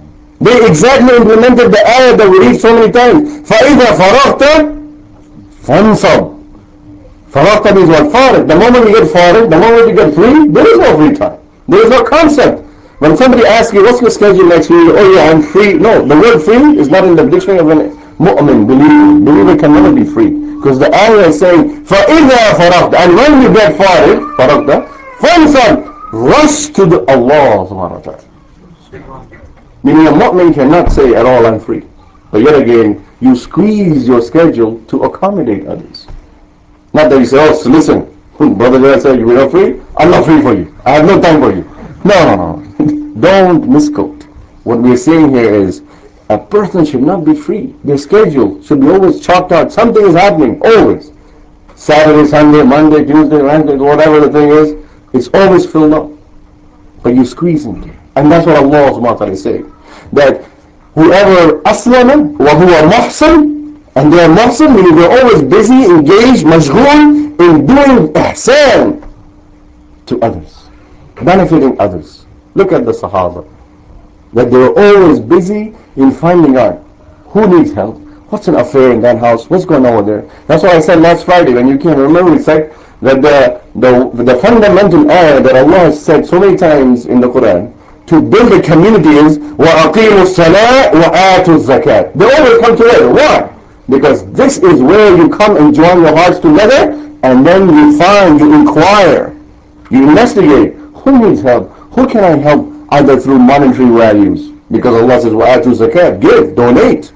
They exactly implemented the ayah that we read so many times. فَإِذَا فَرَغْتَ فَانْصَبْ. Faraqta means what? Farid. The moment you get farid, the moment you get free, there is no free time. There is no concept. When somebody asks you, what's your schedule next week? Oh yeah, I'm free. No, the word free is not in the dictionary of an mu'min, believer. Believer can never be free. Because the ayah is saying, فَإِذَا فَرَقْتَ. And when you get farid, faraqta, فَانْصَبْ. Rush to the Allah subhanahu wa ta'ala. Meaning a mu'min cannot say at all, I'm free. But yet again, you squeeze your schedule to accommodate others. Not that you say, oh, so listen, brother Jai said you were not free. I'm not free for you. I have no time for you. No, no, no. Don't misquote. What we're saying here is a person should not be free. Their schedule should be always chalked out. Something is happening, always. Saturday, Sunday, Monday, Tuesday, Wednesday, whatever the thing is, it's always filled up. But you squeeze into it. And that's what Allah subhanahu wa ta'ala is saying. That whoever aslama wa huwa muhsin, and they are muhsin, meaning they're always busy, engaged, mashghool in doing ihsan to others, benefiting others. Look at the Sahaba. That they were always busy in finding out who needs help, what's an affair in that house, what's going on over there. That's why I said last Friday when you came, remember we said that the, the, the fundamental ayah that Allah has said so many times in the Quran to build a community is وَأَقِيمُوا الصَّلَاةَ وَآتُوا الزَّكَاةَ. They always come together. Why? Because this is where you come and join your hearts together, and then you find, you inquire, you investigate, who needs help? Who can I help either through monetary values? Because Allah says, وَآتُوا zakat, give, donate.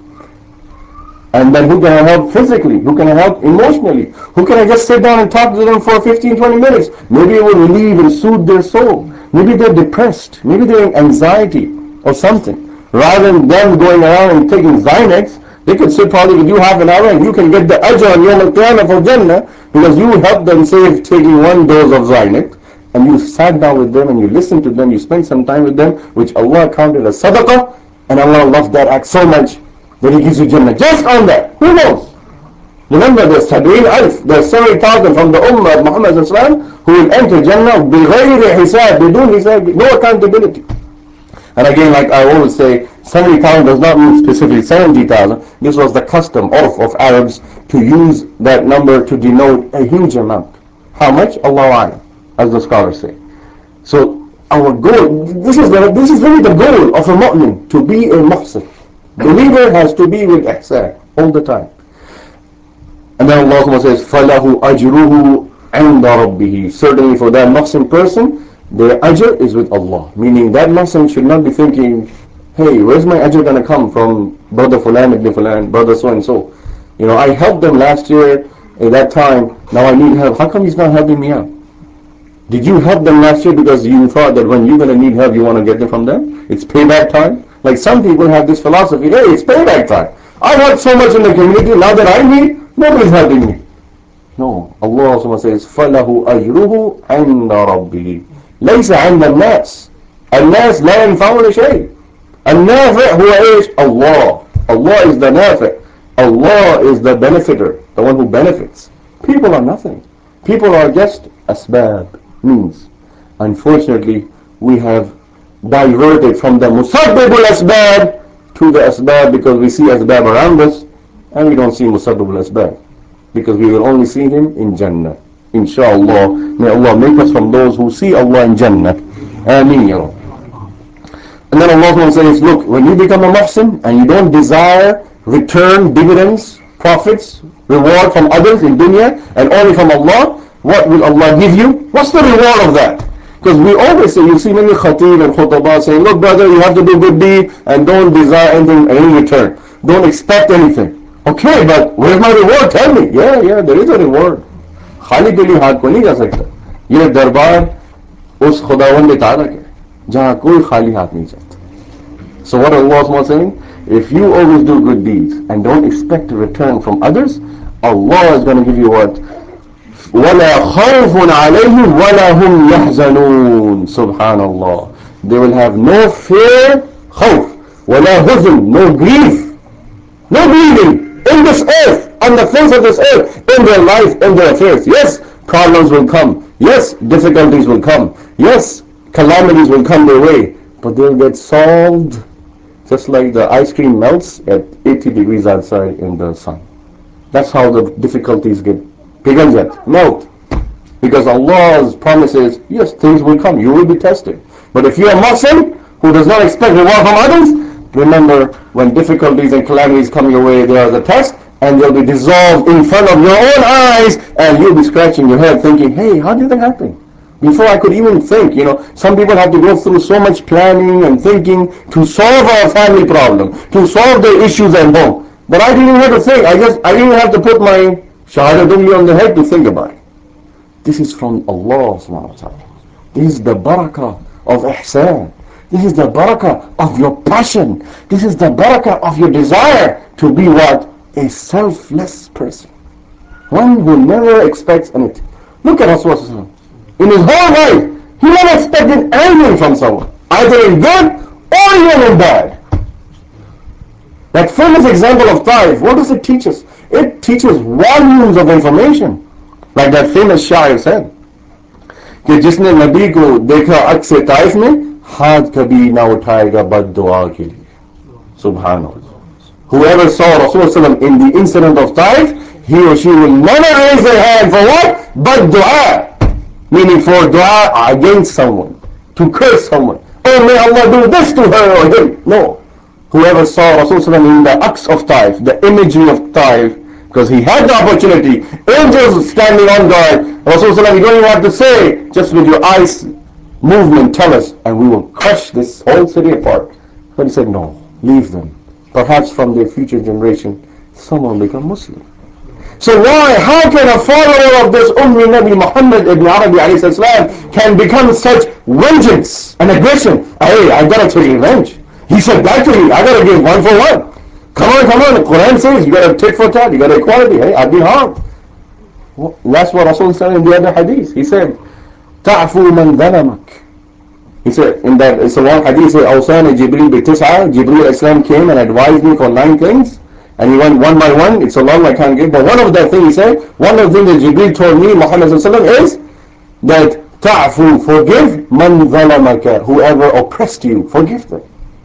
And then who can I help physically? Who can I help emotionally? Who can I just sit down and talk to them for fifteen, twenty minutes? Maybe it will relieve and soothe their soul. Maybe they're depressed. Maybe they're in anxiety or something. Rather than them going around and taking Xanax, they could sit probably with you half an hour and you can get the ajr on Yawm al-Qiyamah for Jannah because you helped them save taking one dose of Xanax, and you sat down with them and you listened to them, you spent some time with them, which Allah counted as sadaqah, and Allah loves that act so much that He gives you Jannah. Just on that. Who knows? Remember, there's seventy alf, there's seventy thousand from the Ummah of Muhammad who will enter Jannah بغير حساب, بدون حساب, no accountability. And again, like I always say, seventy thousand does not mean specifically seventy thousand. This was the custom of, of Arabs to use that number to denote a huge amount. How much? Allah A'lam, as the scholars say. So our goal, this is the, this is really the goal of a mu'min, to be a muhsin. Believer has to be with ihsan all the time. And then Allah says, فَلَهُ أَجْرُهُ عِنْدَ رَبِّهِ. Certainly for that muhsin person, their ajr is with Allah. Meaning that muhsin should not be thinking, hey, where's my ajr going to come from brother fulan ibn fulan, brother so and so. You know, I helped them last year at that time, now I need help. How come he's not helping me out? Did you help them last year because you thought that when you're going to need help, you want to get it from them? It's payback time? Like some people have this philosophy, hey, it's payback time. I helped so much in the community, now that I need, nobody's helping me. No, Allah also says, فَلَهُ أَجْرُهُ عِنْدَ رَبِّهِ لَيْسَ عِنْدَ النَّاسِ. الناس لا ينفعون شيء. النافع هو إيش؟ Allah. Allah is the nafi'. Allah is the benefiter, the one who benefits. People are nothing. People are just asbab, means. Unfortunately, we have diverted from the musabbibul asbab to the asbab because we see asbab around us and we don't see musabbibul asbab because we will only see him in Jannah. Inshallah, may Allah make us from those who see Allah in Jannah. Ameen, ya Rabbi. And then Allah says, look, when you become a muhsin and you don't desire return, dividends, profits, reward from others in dunya and only from Allah, what will Allah give you? What's the reward of that? Because we always say, you see many khatib and khutbah saying, look brother, you have to do good deed and don't desire anything in return. Don't expect anything. Okay, but where's my reward? Tell me. Yeah, yeah, there is a reward. खाली के लिए हाथ को नहीं जा सकता. ये दरबार उस खुदावंद ताला के जहाँ कोई खाली हाथ नहीं जाता. So what Allah was saying? If you always do good deeds and don't expect a return from others, Allah is going to give you what? وَلَا خَوْفٌ عَلَيْهِمْ وَلَا هُمْ يَحْزَنُونَ. Subhanallah. They will have no fear, khawf, وَلَا huzn, no grief, no grieving in this earth, on the face of this earth, in their life, in their affairs. Yes, problems will come. Yes, difficulties will come. Yes, calamities will come their way. But they'll get solved just like the ice cream melts at eighty degrees outside in the sun. That's how the difficulties get bigger yet, melt. Because Allah's promises, yes, things will come, you will be tested. But if you are Muslim, who does not expect reward from others, remember when difficulties and calamities come your way, they are the test, and they'll be dissolved in front of your own eyes, and you'll be scratching your head thinking, hey, how did that happen? Before I could even think, you know, some people have to go through so much planning and thinking to solve our family problem, to solve the issues at home. But I didn't even have to think. I just, I didn't even have to put my shahada on the head to think about it. This is from Allah subhanahu wa ta'ala. This is the barakah of ihsan. This is the barakah of your passion. This is the barakah of your desire to be what? A selfless person. One who never expects anything. Look at Rasulullah. In his whole life, he never expected anything from someone. Either in good or even in bad. That famous example of Taif, what does it teach us? It teaches volumes of information. Like that famous शायर said कि जिसने नबी को देखा अक्स Taif में हाथ कभी ना उठाएगा बद दुआ के लिए. Subhanallah. Whoever saw Rasulullah in the incident of Taif, he or she will never raise their hand for what? But dua. Meaning for dua against someone. To curse someone. Oh, may Allah do this to her or him. No. Whoever saw Rasulullah in the Aqs of Taif, the imagery of Taif, because he had the opportunity, angels standing on guard, Rasulullah, you don't even have to say, just with your eyes movement, tell us, and we will crush this whole city apart. But he said, no, leave them. Perhaps from their future generation, someone will become Muslim. So why, how can a follower of this Ummi Nabi Muhammad ibn Arabi alayhi salam can become such vengeance and aggression? Hey, I've got to take revenge. He said that to me, I got to give one for one. Come on, come on, the Quran says you got to tit for tat, you got to equality. Hey, I've been harmed. Well, that's what Rasul said in the other hadith. He said, Ta'fu man dhalamak. He said, in that, it's a long hadith, he said, Awsani Jibreel bi tis'a, Jibreel Islam came and advised me for nine things. And he went one by one. It's a long, I can't give. But one of the things he said, one of the things that Jibreel told me, Muhammad is that ta'fu, forgive man dhalamaka, whoever oppressed you, forgive them.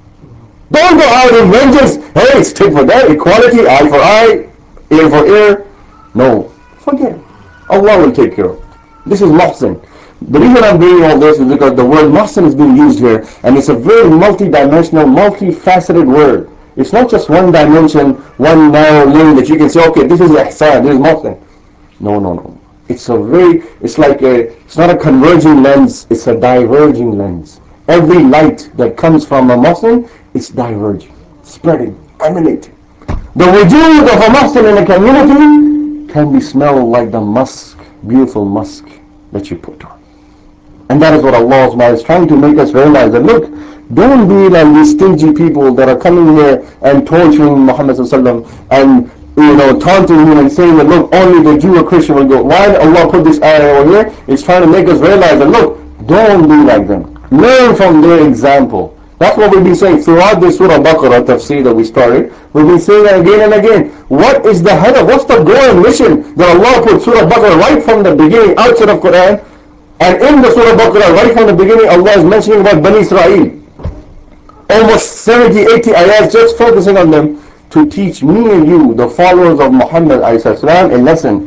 Don't go out in vengeance. Hey, it's tit for that, equality, eye for eye, ear for ear. No, forgive. Allah will take care of it. This is muhsin. The reason I'm doing all this is because the word muhsin is being used here, and it's a very multi-dimensional, multi-faceted word. It's not just one dimension, one narrow lane that you can say, okay, this is ihsan, this is muhsin. No, no, no. It's a very, it's like a, it's not a converging lens, it's a diverging lens. Every light that comes from a muhsin, it's diverging, spreading, emanating. The wujood of a muhsin in a community can be smelled like the musk, beautiful musk that you put on. And that is what Allah is trying to make us realize that look, don't be like these stingy people that are coming here and torturing Muhammad and you know taunting him and saying that look, only the Jew or Christian will go. Why Allah put this ayah over here? It's trying to make us realize that look, don't be like them. Learn from their example. That's what we've been saying throughout this Surah Baqarah tafsir that we started. We've been saying that again and again. What is the header? What's the goal and mission that Allah put Surah Baqarah right from the beginning, outside of Quran? And in the Surah Baqarah, right from the beginning, Allah is mentioning about Bani Israel. Almost seventy, eighty ayahs just focusing on them to teach me and you, the followers of Muhammad ﷺ, a lesson.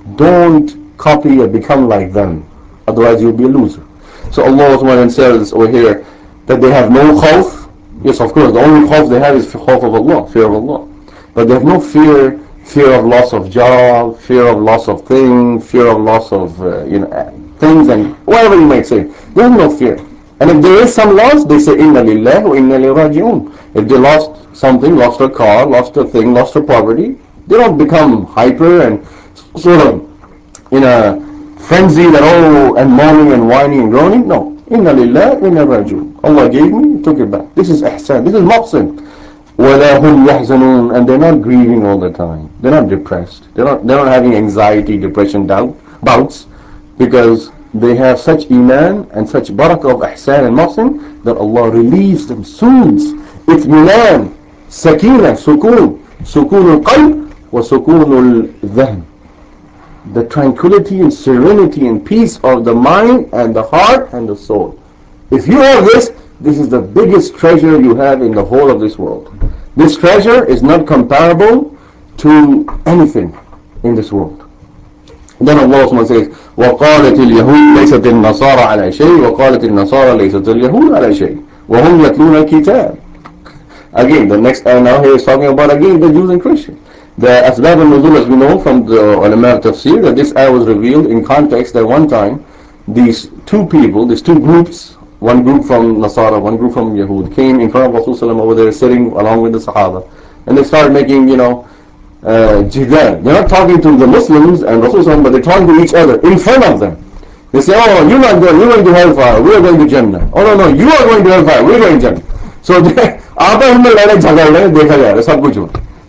Don't copy or become like them. Otherwise you'll be a loser. So Allah says over here that they have no khawf. Yes, of course, the only khawf they have is khawf of Allah, fear of Allah. But they have no fear, fear of loss of job, fear of loss of things, fear of loss of, uh, you know, things and whatever you might say. They have no fear. And if there is some loss, they say, Inna lillahi wa inna ilayhi raji'un. If they lost something, lost a car, lost a thing, lost a property, they don't become hyper and sort of in a frenzy that, oh, and moaning and whining and groaning. No. Inna lillahi wa inna raji'un. Allah gave me, took it back. This is ihsan. This is muhsin. وَلَا هُمْ يَحْزَنُونَ. And they're not grieving all the time. They're not depressed. They're not, they're not having anxiety, depression, doubt, bouts. Because they have such iman and such barakah of ihsan and muhsin that Allah relieves them, soothes. Itminan, sakina, sukun, sukun al-qalb wa sukun al-dhahm. The tranquility and serenity and peace of the mind and the heart and the soul. If you have this, This is the biggest treasure you have in the whole of this world. This treasure is not comparable to anything in this world. Then Allah subhanahu says, وَقَالَتِ الْيَهُودُ لَيْسَتِ النَّصَارَى عَلَى شَيْءٍ وَقَالَتِ النَّصَارَى لَيْسَتِ الْيَهُودُ عَلَى شَيْءٍ وَهُمْ يَتْلُونَ الْكِتَابَ. Again, the next ayah now here is talking about again the Jews and Christians. The Asbab al-Nuzul, as we know from the ulama tafsir, that this ayah was revealed in context that one time these two people, these two groups, one group from Nasara, one group from Yahud, came in front of Rasulullah over there sitting along with the Sahaba, and they started making, you know, uh, jidal. They're not talking to the Muslims and Rasulullah, but they're talking to each other in front of them. They say, oh, you're not going, you're going to hellfire, we're going to Jannah. Oh no, no, you are going to hellfire, we're going to Jannah. So आपस में लड़ाई झगड़ रहे हैं, देखा जा रहा है सब कुछ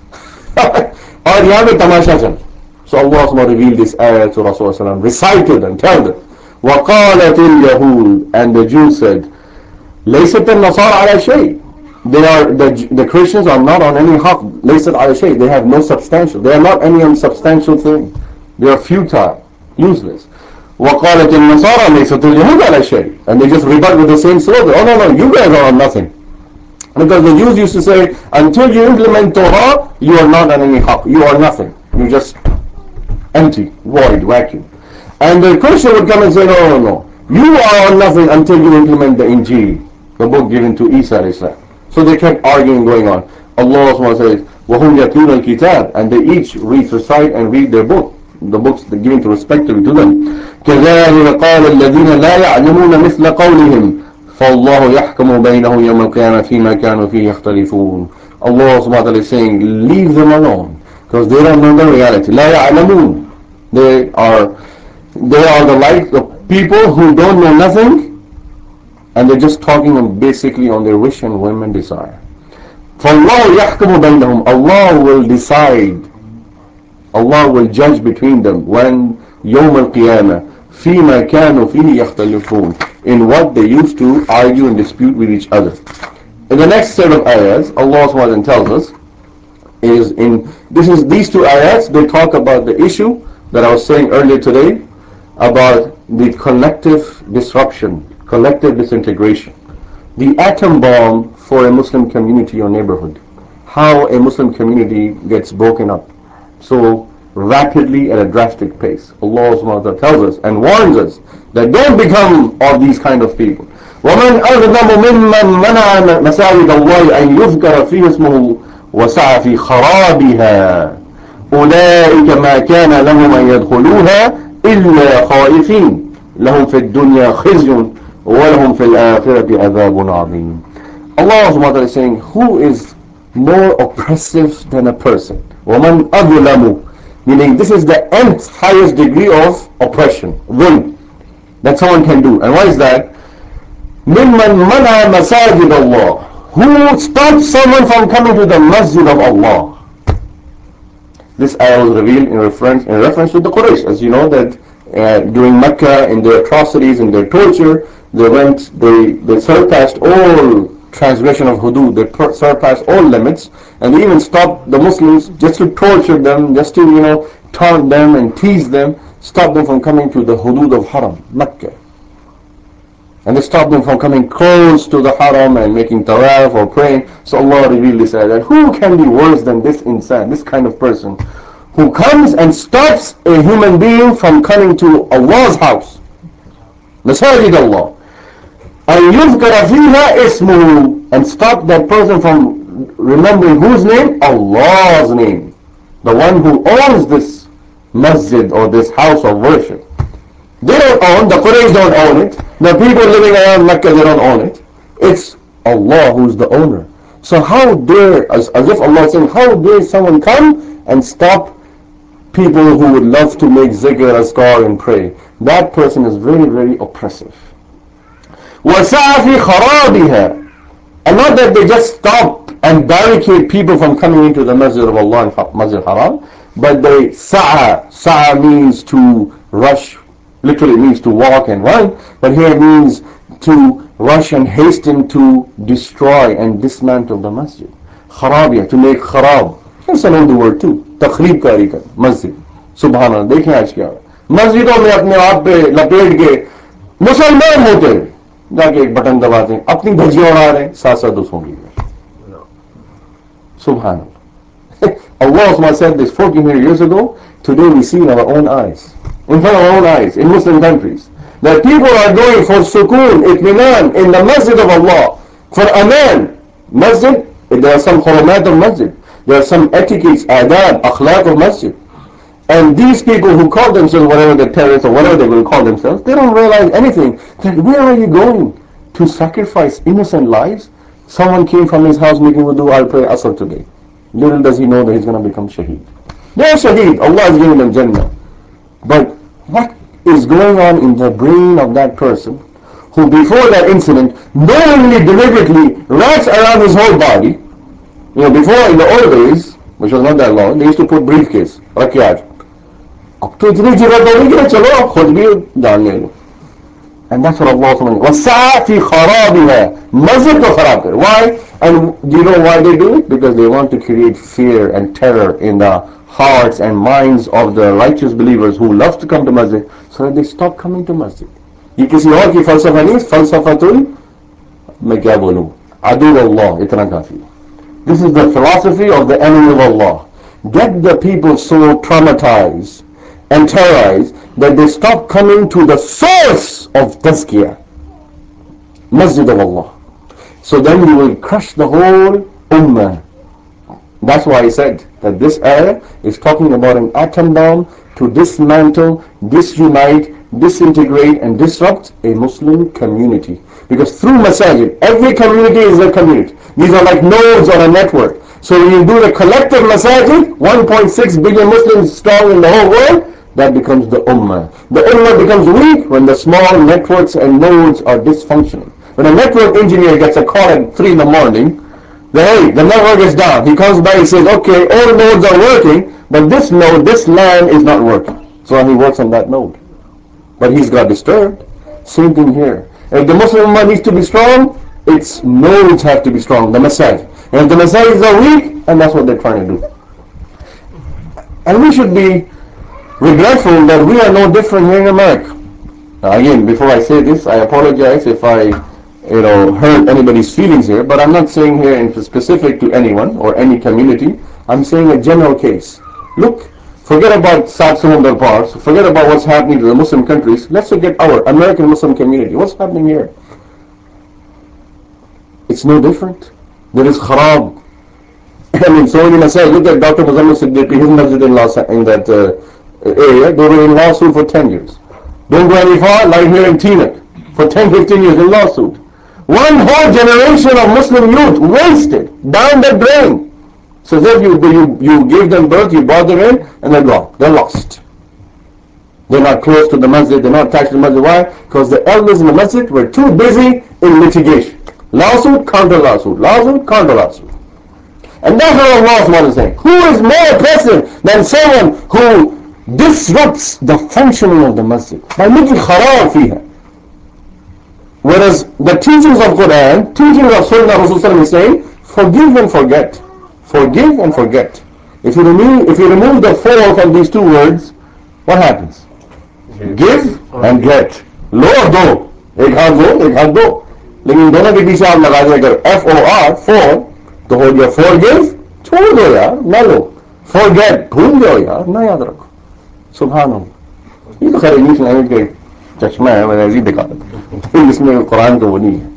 और यहाँ पे तमाशा चल. So Allah subhanahu revealed this ayah to Rasulullah, recited and tell them, وَقَالَتِ الْيَهُودُ, and the Jews said, لَيْسَتِ النَّصَارَ عَلَى شَيْءٍ. They are the, the Christians are not on any haq. لَيْسَتْ عَلَى شَيْءٍ. They have no substantial. They are not any unsubstantial thing. They are futile, useless. وَقَالَتِ النَّصَارَى لَيْسَتِ الْيَهُودُ عَلَى شَيْءٍ. And they just rebut with the same slogan. Oh no, no, you guys are on nothing. Because the Jews used to say, until you implement Torah, you are not on any haq. You are nothing. You're just empty, void, vacuum. And the Christian would come and say, no, no, no. You are on nothing until you implement the Injil, the book given to Isa alayhi salam. So they kept arguing going on. Allah says, وَهُمْ يَتْلُونَ الْكِتَابِ, and they each read, recite and read their book, the books given to respectively to them. كَذَلِكَ قَالَ الَّذِينَ لَا يَعْلَمُونَ مِثْلَ قَوْلِهِمْ فَاللَّهُ يَحْكُمُ بَيْنَهُمْ يَوْمَ الْقِيَامَةِ فِيمَا كَانُوا فِيهِ يَخْتَلِفُونَ. Allah subhanahu wa ta'ala is saying, leave them alone, because they don't know the reality. لَا يَعْلَمُونَ. They are, they are the like of people who don't know nothing, and they're just talking on basically on their wish and whim and desire. فَاللَّهُ يَحْكُمُ بَيْنَهُمْ. Allah will decide, Allah will judge between them when يوم القيامة فيما كانوا فيه يختلفون, in what they used to argue and dispute with each other. In the next set of ayahs, Allah subhanahu wa ta'ala tells us, is in this is these two ayats, they talk about the issue that I was saying earlier today about the collective disruption, collective disintegration, the atom bomb for a Muslim community or neighborhood. How a Muslim community gets broken up so rapidly at a drastic pace. Allah subhanahu wa ta'ala tells us and warns us that don't become of these kind of people. وَمَنْ أَظْلَمُ مِمَّنْ مَنَعَ مَسَاجِدَ اللَّهِ أَنْ يُذْكَرَ فِيهِ اسْمُهُ وَسَعَى فِي خَرَابِهَا أُولَئِكَ مَا كَانَ لَهُمْ أَنْ يَدْخُلُوهَا إِلَّا خَائِفِينَ لَهُمْ فِي الدُّنْيَا خِزْيٌ وَلَهُمْ فِي الْآخِرَةِ عَذَابٌ عَظِيمٌ. Allah subhanahu wa ta'ala is saying, who is more oppressive than a person? وَمَنْ أَظْلَمُ, meaning this is the nth highest degree of oppression, dhulm, that someone can do. And why is that? مِمَّنْ مَنَعَ مَسَاجِدَ اللَّهِ, who stops someone from coming to the masjid of Allah. This ayah was revealed in reference, in reference to the Quraysh. As you know that uh, during Mecca, in their atrocities, in their torture, they went, they, they surpassed all transgression of hudud, they surpassed all limits, and they even stopped the Muslims just to torture them, just to, you know, taunt them and tease them, stop them from coming to the hudud of Haram, Mecca. And they stopped them from coming close to the Haram and making tawaf or praying. So Allah revealed this ayah, that who can be worse than this insan, this kind of person, who comes and stops a human being from coming to Allah's house, Masajid Allah, and yuzkara fiha ismuhu, and stop that person from remembering whose name? Allah's name, the one who owns this masjid or this house of worship. They don't own, the Quraysh don't own it, the people living around Mecca, they don't own it. It's Allah who's the owner. So how dare, as, as if Allah is saying, how dare someone come and stop people who would love to make zikr, azkar and pray? That person is very, very oppressive. وَسَعَى فِي خَرَابِهَا, and not that they just stop and barricade people from coming into the masjid of Allah and Masjid Haram, but they sa'a. Sa'a means to rush, literally means to walk and run, but here it means to rush and hasten to destroy and dismantle the masjid. Kharabiya, to make kharab. That's another word too. Takhrib kari kar, masjid. Subhanallah, देखें आज क्या, मस्जिदों में अपने आप पे लपेट के मुसलमान होते हैं, जाके एक बटन दबाते हैं, अपनी धज्जियां उड़ा रहे हैं, साथ साथ दूसरों की भी। Subhanallah. Allah said this fourteen hundred years ago. Today we see in our own eyes, in front of our own eyes, in Muslim countries, that people are going for sukoon, itminan, in the masjid of Allah, for aman. Masjid, there are some hurumat of masjid. There are some etiquettes, adab, akhlaq of masjid. And these people who call themselves whatever the terrorists or whatever they will call themselves, they don't realize anything. That where are you going? To sacrifice innocent lives? Someone came from his house making wudu, I'll pray Asr today. Little does he know that he's going to become shaheed. They're shaheed. Allah is giving them Jannah. But what is going on in the brain of that person who before that incident knowingly, deliberately wraps around his whole body? You know, before in the old days, which was not that long, they used to put briefcase, rakyat. अब तो इतनी जरूरत होगी कि चलो आप खुद भी जान ले लो. And that's what Allah told me. وَسَعَى فِي خَرَابِهَا. Masjid ko kharab kar. Why? And do you know why they do it? Because they want to create fear and terror in the hearts and minds of the righteous believers who love to come to masjid, so that they stop coming to masjid. ये किसी और की फलसफा नहीं, फलसफातुल मैं क्या बोलूं, अदू अल्लाह, इतना काफी. This is the philosophy of the enemy of Allah. Get the people so traumatized and terrorized that they stop coming to the source of tazkiyah, Masjid of Allah. So then you will crush the whole ummah. That's why I said that this ayah is talking about an atom bomb to dismantle, disunite, disintegrate and disrupt a Muslim community. Because through masajid, every community is a community. These are like nodes on a network. So when you do the collective masajid, one point six billion Muslims strong in the whole world, that becomes the ummah. The ummah becomes weak when the small networks and nodes are dysfunctional. When a network engineer gets a call at three in the morning, the, hey, the network is down. He comes by, he says, okay, all nodes are working, but this node, this LAN is not working. So he works on that node. But he's got disturbed. Same thing here. If the Muslim Ummah needs to be strong, its nodes have to be strong, the masajid. And if the masajids are weak, and that's what they're trying to do. And we should be regretful that we are no different here in America. Now again, before I say this, I apologize if I, you know, hurt anybody's feelings here, but I'm not saying here in specific to anyone or any community. I'm saying a general case. Look, forget about South Samundar parts, forget about what's happening to the Muslim countries. Let's look at our American Muslim community. What's happening here? It's no different. There is kharab. I mean, so many masajid. Look at Doctor Muzammil Siddiqui, his masjid in, Los, in that uh, area. They were in lawsuit for ten years. Don't go any far, like here in Teaneck, for ten, fifteen years in lawsuit. One whole generation of Muslim youth wasted down the drain. So if you, you, you gave them birth, you brought them in, and they're gone. They're lost. They're not close to the masjid, they're not attached to the masjid. Why? Because the elders in the masjid were too busy in litigation. Lawsuit, counter lawsuit, lawsuit, counter lawsuit. And that's what Allah is saying. Who is more oppressive than someone who disrupts the functioning of the masjid by making kharab fiha? Whereas the teachings of Quran, teachings of Sunnah Rasulullah is saying, forgive and forget. Forgive and forget. If you remove, if you remove the four from these two words, what happens? Give and get. लो और दो, एक हाथ दो, एक हाथ दो. लेकिन दोनों के पीछे आप लगा दें अगर F O R, four, तो हो गया forgive, छोड़ दो यार, ना लो. Forget, भूल जाओ यार, ना याद रखो. सुभान अल्लाह. ये तो खैर इंग्लिश लैंग्वेज का चश्मा है, मैंने ऐसे ही दिखा था. इसमें कुरान तो वो नहीं है.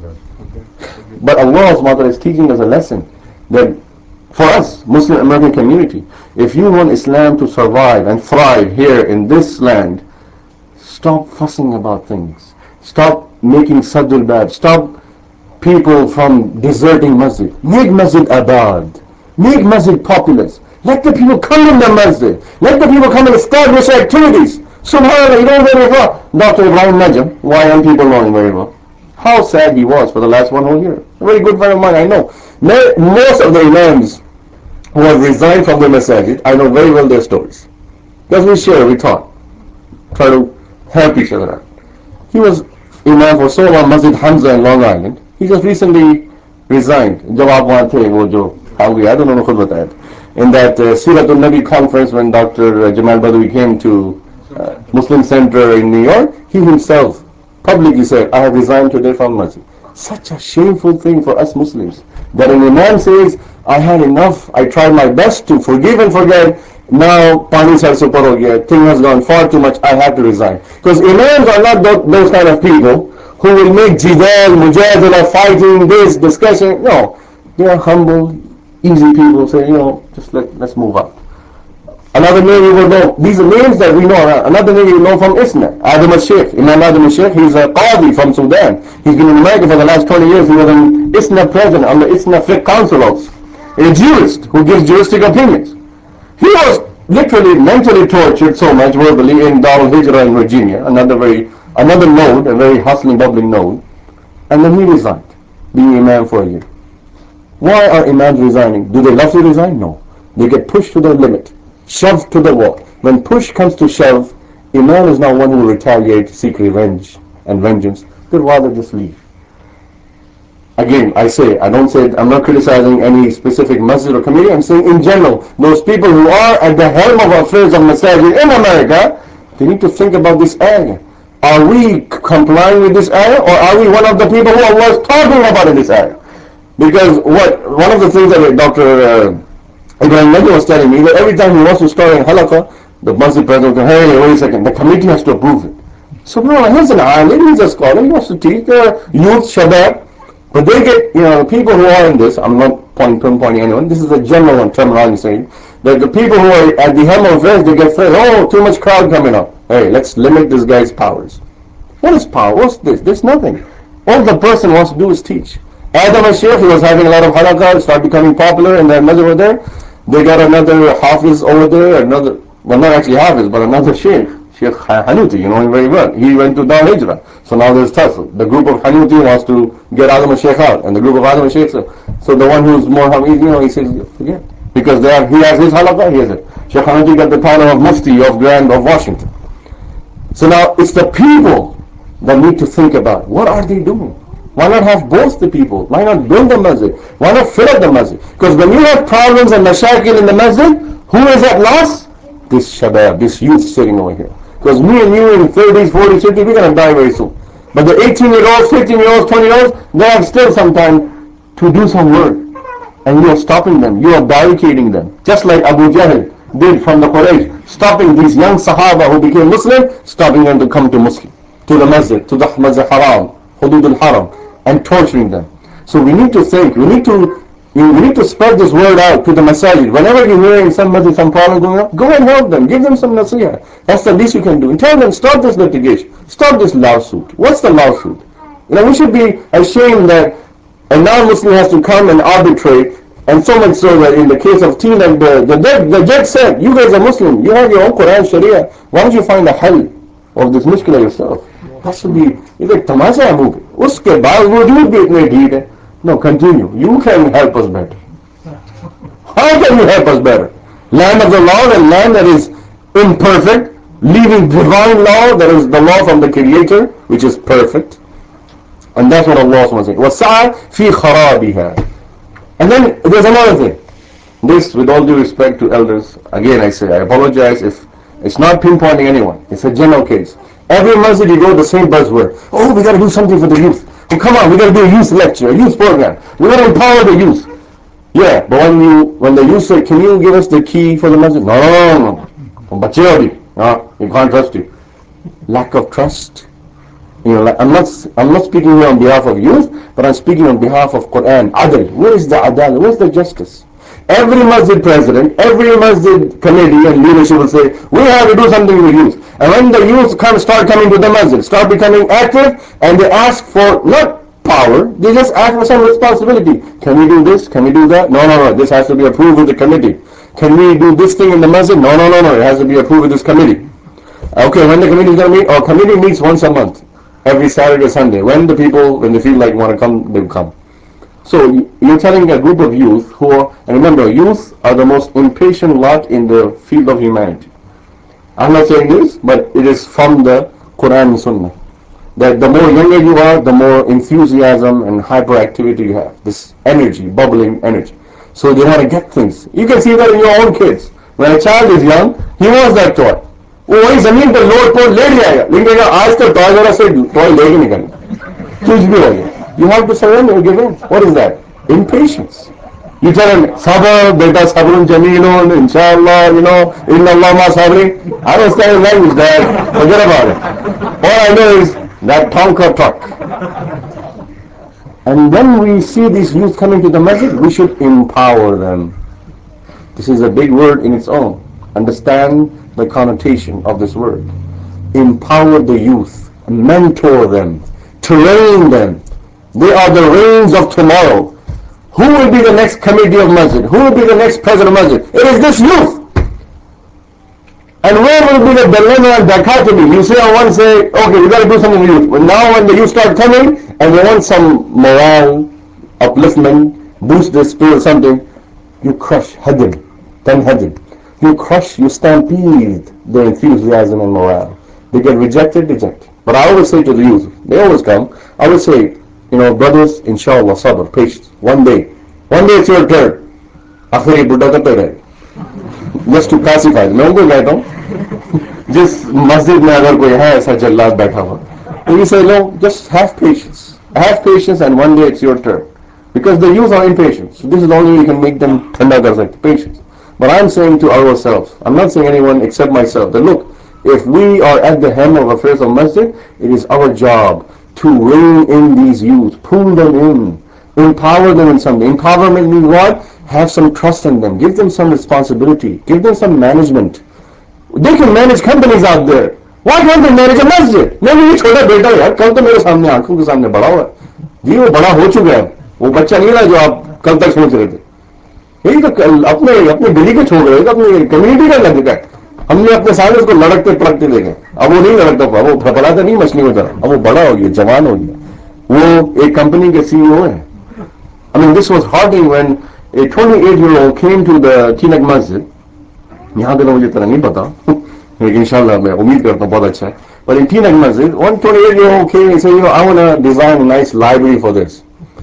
But Allah is teaching us a lesson that for us, Muslim American community, if you want Islam to survive and thrive here in this land, stop fussing about things. Stop making Saddul Bab. Stop people from deserting masjid. Make masjid abad. Make masjid populous. Let the people come in the masjid. Let the people come and establish activities. Subhanallah, you don't very well. Doctor Ibrahim Najam, Y M people know him very well. How sad he was for the last one whole year. A very good friend of mine, I know. Most of the imams who have resigned from the masajid, I know very well their stories. Because we share, we talk. Try to help each other out. He was imam for so long, Masjid Hamza in Long Island. He just recently resigned. जब आप वहाँ थे, वो जो how we, I don't know खुद बताया. In that uh, Siratul Nabi conference when Doctor Jamal Badawi came to uh, Muslim Center in New York, he himself publicly said, I have resigned today from masjid. Such a shameful thing for us Muslims. That an imam says, I had enough, I tried my best to forgive and forget, now pani sar se par ho gaya, thing has gone far too much, I have to resign. Because imams are not those kind of people who will make jidal, mujadala, fighting, this, discussion. No, they are humble, easy people, say, you know, just let, let's move on. Another name you will know, these are names that we know. Another name you know from ISNA, Adam al-Sheikh. Imam Adam al-Sheikh, he's a Qadi from Sudan. He's been in America for the last twenty years. He was an ISNA president on the ISNA Fiqh Council also. A jurist who gives juristic opinions. He was literally mentally tortured so much verbally in Darul Hijrah in Virginia, another very, another node, a very hustling, bubbling node. And then he resigned, being Imam for a year. Why are Imams resigning? Do they love to resign? No. They get pushed to the limit, shoved to the wall. When push comes to shove, Imam is not one who will retaliate, seek revenge and vengeance. They'd rather just leave. Again, I say, I don't say, I'm not criticizing any specific masjid or committee, I'm saying in general, those people who are at the helm of affairs of masajid in America, they need to think about this ayah. Are we complying with this ayah, or are we one of the people who Allah is talking about in this ayah? Because what one of the things that Doctor Uh, Ibrahim Naji was telling me, that every time he wants to start a halaqah, the masjid president goes, hey, wait a second, the committee has to approve it. So, no, he's an alim, he's a scholar, he wants to teach the youth, shabab. But they get, you know, the people who are in this, I'm not pointing, pinpointing anyone, this is a general one, terminology saying, that the people who are at the helm of affairs, they get afraid, oh, too much crowd coming up. Hey, let's limit this guy's powers. What is power? What's this? There's nothing. All the person wants to do is teach. Adam al-Sheikh, he was having a lot of halaqah, started becoming popular, and their mother over there, they got another Hafiz over there, another, well, not actually Hafiz, but another Sheikh, Sheikh Hanuti, you know him very well. He went to Dar Hijrah. So now there's tussle. The group of Hanuti wants to get Adam al-Sheikh out, and the group of Adam al-Sheikh, so, so the one who's more Hamid, you know, he says, forget. Because they have, he has his halaqah, he has it. Sheikh Hanuti got the title of Mufti of Grand of Washington. So now it's the people that need to think about what are they doing. Why not have both the people? Why not build the masjid? Why not fill up the masjid? Because when you have problems and mashakil in the masjid, who is at loss? This shabab, this youth sitting over here. Because me and you in thirties, forties, fifties, we're going to die very soon. But the eighteen year olds, fifteen year olds, twenty year olds, they have still some time to do some work. And you are stopping them. You are barricading them. Just like Abu Jahl did from the Quraysh, stopping these young Sahaba who became Muslim, stopping them to come to Muslim, to the masjid, to the Masjid Haram, Hudud al-Haram, and torturing them. So we need to think, we need to we need to spread this word out to the masajid. Whenever you hear in some masjid some problem going on, go and help them, give them some nasihah. That's the least you can do. And tell them, stop this litigation, stop this lawsuit. What's the lawsuit? You know, we should be ashamed that a non-Muslim has to come and arbitrate, and so much so that in the case of Teen, the, the, the judge said, you guys are Muslim, you have your own Quran, Sharia, why don't you find a hell of this mushkila yourself? That should be, it's like tamasha है movie. उसके बावजूद भी इतने ढीठ है. No, continue. You can help us better. How can you help us better? Land of the law, the land that is imperfect, leaving divine law, that is the law from the Creator, which is perfect. And that's what Allah was saying. وَسَعَى فِي خَرَابِهَا. And then there's another thing. This, with all due respect to elders, again I say, I apologize if it's not pinpointing anyone. It's a general case. Every masjid you go, the same buzzword. Oh, we got to do something for the youth. Oh, come on, we got to do a youth lecture, a youth program. We got to empower the youth. Yeah, but when you when the youth say, can you give us the key for the masjid? No, no, no, no. no. No, you can't trust you. Lack of trust. You know, like, I'm not I'm not speaking here on behalf of youth, but I'm speaking on behalf of Quran. Adl. Where is the adal? Where's the justice? Every masjid president, every masjid committee and leadership will say, we have to do something with youth. And when the youth come, start coming to the masjid, start becoming active, and they ask for not power, they just ask for some responsibility. Can we do this? Can we do that? No, no, no. This has to be approved with the committee. Can we do this thing in the masjid? No, no, no, no. It has to be approved with this committee. Okay, when the committee is going to meet? Our committee meets once a month, every Saturday or Sunday. When the people, when they feel like want to come, they come. So you're telling a group of youth who are, and remember, youth are the most impatient lot in the field of humanity. I'm not saying this, but it is from the Quran and Sunnah. That the more younger you are, the more enthusiasm and hyperactivity you have. This energy, bubbling energy. So they want to get things. You can see that in your own kids. When a child is young, he wants that toy. वो वही जमीन पर लोट pot late जाएगा, लेकिन कहेगा आज तो toy वाला से टॉय लेके निकलना, कुछ भी हो गया. You have to surrender, give in. What is that? Impatience. You tell him, sabr, beta sabrun jamilun, inshallah, you know, inna Allah ma sabri. I don't understand his language, dad. Forget about it. All I know is that tonka truck. And when we see these youth coming to the masjid, we should empower them. This is a big word in its own. Understand the connotation of this word. Empower the youth, mentor them, train them. They are the reins of tomorrow. Who will be the next committee of masjid? Who will be the next president of masjid? It is this youth. And where will be the dilemma and dichotomy? You say on one say, okay, we got to do something with youth. But now when the youth start coming and they want some morale, upliftment, boost their spirit, something, you crush, hadim, then hadim. You crush, you stampede their enthusiasm and morale. They get rejected, rejected. But I always say to the youth, they always come, I always say, you know, brothers, inshallah, sabr, patience. One day, one day it's your turn. आखिर ये बुढ़ा कब तक रहेगा? Just to pacify. मैं उनको कहता हूँ जिस मस्जिद में अगर कोई है ऐसा जल्लाद बैठा हुआ, तो you say no, just have patience, have patience, and one day it's your turn, because the youth are impatient. So this is the only way you can make them ठंडा कर सकते, patience. But I'm saying to ourselves, I'm not saying anyone except myself, that look, if we are at the helm of affairs of masjid, it is our job to rein in these youth, pull them in, empower them in something. Empowerment means what? Have some trust in them, give them some responsibility, give them some management. They can manage companies out there. Why can't they manage a masjid? नहीं, ये छोटा बेटा यार, कल तो मेरे सामने आंखों के सामने बड़ा हुआ है जी, वो बड़ा हो चुका है, वो बच्चा नहीं रहा जो आप कल तक सोच रहे थे. यही तो अपने अपने गली के छोड़ रहे थे, अपनी कम्युनिटी का लग गया. हमने अपने सामने उसको लड़कते पड़कते देखे, अब वो नहीं लड़कता, वो फड़फड़ाता नहीं मछली में तरह, अब वो बड़ा हो गया, जवान हो गया, वो एक कंपनी के सीईओ है. I mean, this was heartening when a twenty-eight year old came to the Tinak Masjid. यहाँ पे तो मुझे तरह नहीं पता, लेकिन इंशाल्लाह मैं उम्मीद करता हूँ बहुत अच्छा है. But in Tinak Masjid, one twenty-eight year old came and said, you know, I want to design a nice library for this.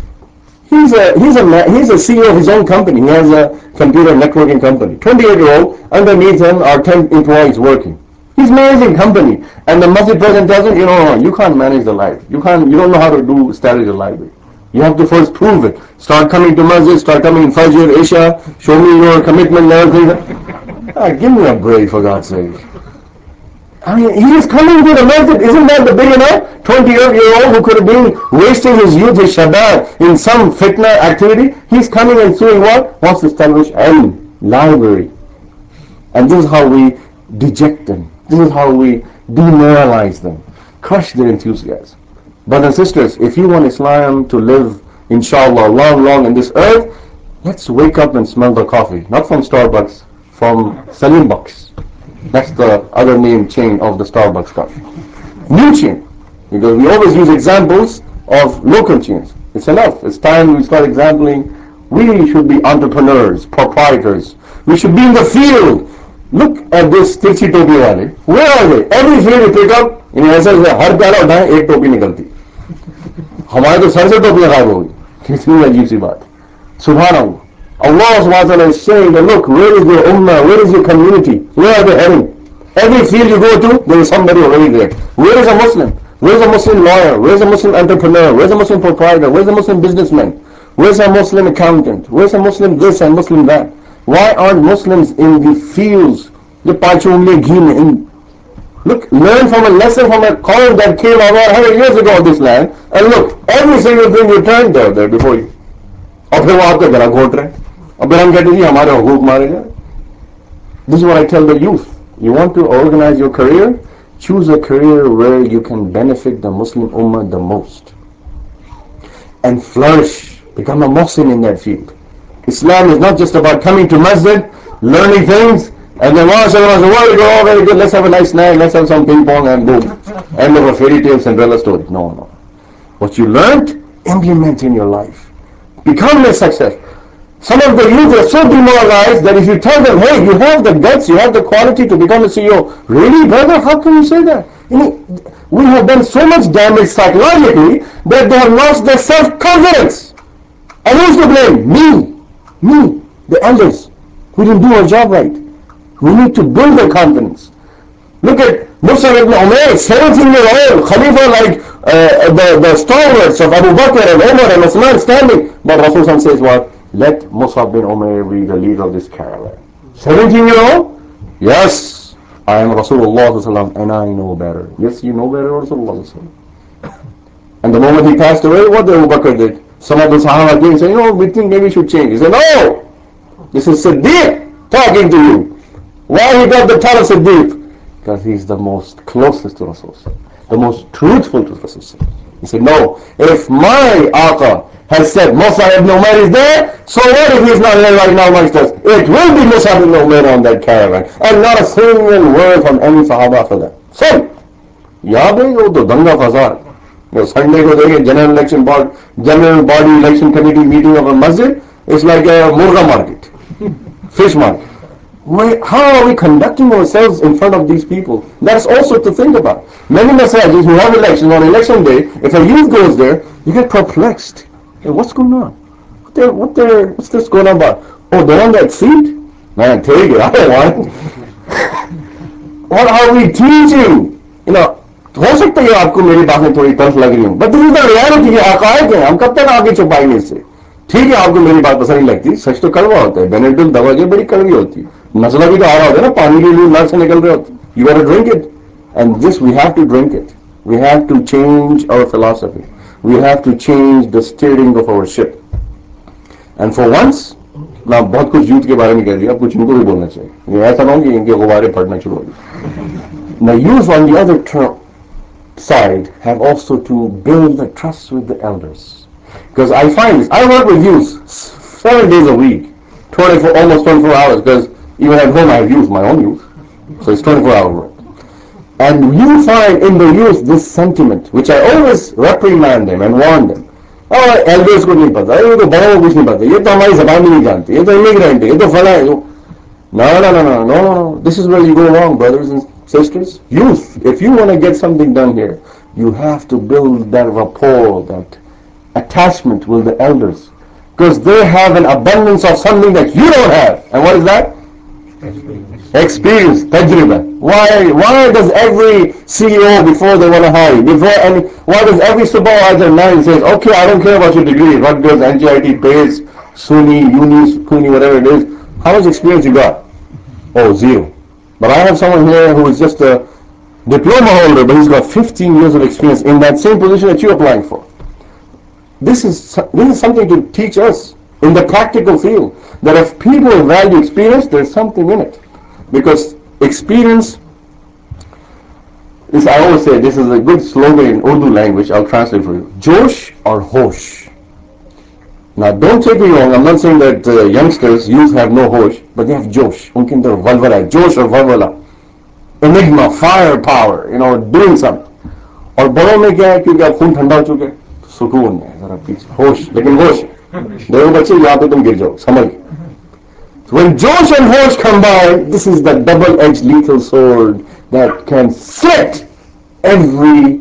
He's a he's a he's a C E O of his own company. He has a computer networking company. twenty-eight year old, underneath him are ten employees working. He's managing company, and the masjid president tells him, you know, you can't manage the library. You can't. You don't know how to do establish a library. You have to first prove it. Start coming to masjid. Start coming in Fajr, Isha. Show me your commitment and everything. Ah, give me a break, for God's sake. I mean, he is coming to the masjid. Isn't that the billionaire? twenty-eight-year-old who could have been wasting his youth, his shabab, in some fitna activity. He's coming and doing what? Wants to establish a library. And this is how we deject them. This is how we demoralize them. Crush their enthusiasm. Brothers and sisters, if you want Islam to live, inshallah, long, long in this earth, let's wake up and smell the coffee. Not from Starbucks, from Salim Box. That's the other name chain of the Starbucks coffee. New chain. Because we always use examples of local chains. It's enough. It's time we start exampling. We should be entrepreneurs, proprietors. We should be in the field. Look at this तिरछी टोपी वाले. Where are they? Every field you pick up, in ऐसा हर प्याला उठाए एक टोपी निकलती. हमारे तो सर से टोपियां गायब हो गई. कितनी अजीब सी बात. सुभान अल्लाह. Allah subhanahu wa ta'ala is saying that look, where is your ummah, where is your community, where are they heading? Every field you go to, there is somebody already there. Where is a Muslim? Where is a Muslim lawyer? Where is a Muslim entrepreneur? Where is a Muslim proprietor? Where is a Muslim businessman? Where is a Muslim accountant? Where is a Muslim this and Muslim that? Why aren't Muslims in the fields? The in Look, learn from a lesson from a call that came about one hundred years ago of this land, and look, every single thing you turned there, there before you. और फिर वो आपका गला घोट रहे हैं. अब फिर हम कहते जी हमारे हुकूक मारे जाए. This is what I tell the youth. You want to organize your career? Choose a career where you can benefit the Muslim Ummah the most. And flourish. Become a Muslim in that field. Islam is not just about coming to masjid, learning things, and then mashallah, so where you go, oh, very good, let's have a nice snack, let's have some ping pong, and boom. End of a fairy tale Cinderella story. No, no. What you learned, implement in your life. Become a success. Some of the youth are so demoralized that if you tell them, hey, you have the guts, you have the quality to become a C E O, really, brother, how can you say that? You know, we have done so much damage psychologically that they have lost their self-confidence. And who's to blame? Me. Me. The elders. We didn't do our job right. We need to build their confidence. Look at Mus'ab ibn Umayr, seventeen year old Khalifa, like uh, the, the stalwarts of Abu Bakr and Umar and Uthman standing. But Rasul says what? Let Mus'ab bin Umayr be the leader of this caravan. seventeen year old? Yes, I am Rasulullah and I know better. Yes, you know better, Rasulullah. And the moment he passed away, what did Abu Bakr did? Some of the Sahaba came and said, you know, we think maybe we should change. He said, no, this is Siddiq talking to you. Why he got the title Siddiq? Because he's the most closest to Rasul, the most truthful to Rasul. He said, no, if my Aqa has said Musa ibn Umar is there, so what if he's not here right now amongst us? It will be Musa ibn Umar on that caravan. And not a single word from any Sahaba after that. So, याद है वो तो दंगा फसाद वो Sunday को देखे general election board general body election committee meeting of a मस्जिद इट्स लाइक अ मुर्गा market fish market. Why, how are we conducting ourselves in front of these people? That's also to think about. Many massages who have elections on election day, if a youth goes there, you get perplexed. Hey, what's going on? What they're, what they're, what's this going on about? Oh, they're on that seat? Man, take it. I don't want it. What are we teaching? You know, हो सकता है आपको मेरी बातें थोड़ी तर्फ लग रही हूँ but this is the reality ये हकायक है हम कब तक आगे छुपाएंगे इससे ठीक है आपको मेरी बात पसंद नहीं लगती सच तो कड़वा होता है बेनेडिल दवा जो बड़ी कड़वी होती है मसला भी तो आ रहा होता है ना पानी के लिए नल से निकल रहे होते you gotta drink it and this we have to drink it we have to change our philosophy we have to change the steering of our ship and for once मैं बहुत कुछ यूथ के बारे में कह दिया अब कुछ इनको भी बोलना चाहिए ऐसा ना हो कि इनके गुब्बारे फटना शुरू हो गए ना youth on the other side have also to build the trust with the elders. Because I find this, I work with youth seven days a week, twenty-four, almost twenty-four hours, because even at home I have youth, my own youth. So it's twenty-four hour work. And you find in the youth this sentiment, which I always reprimand them and warn them. Oh, elders को नहीं पता, ये तो बड़ों को कुछ नहीं पता, ये तो हमारी जबान भी नहीं जानते, ये तो इमिग्रेंट है, ये तो फला है, no, no, no, no, no, no. This is where you go wrong, brothers and sisters. Youth, if you want to get something done here, you have to build that rapport, that attachment with the elders. Because they have an abundance of something that you don't have. And what is that? Experience. Experience, tajriba. Why, why does every C E O, before they want to hire you, before any, why does every supervisor now says, okay, I don't care about your degree, what does N G I T pays, SUNY, UNI, CUNY, whatever it is, how much experience you got? Oh, zero. But I have someone here who is just a diploma holder, but he's got fifteen years of experience in that same position that you're applying for. This is this is something to teach us in the practical field that if people value experience, there's something in it. Because experience is, I always say, this is a good slogan in Urdu language. I'll translate for you. Josh or Hosh. Now, don't take me wrong. I'm not saying that uh, youngsters, youth have no hosh, but they have Josh. उनके अंदर वलवला है, जोश और वलवला, enigma, fire power, you know, doing something. और बड़ों में क्या है क्योंकि आप खून ठंडा हो चुके हैं, सुकून है जरा पीछे होश, लेकिन होश देखो बच्चे यहाँ पे तुम गिर जाओ समझ. So when Josh and Hosh combine, this is the double-edged lethal sword that can slit every.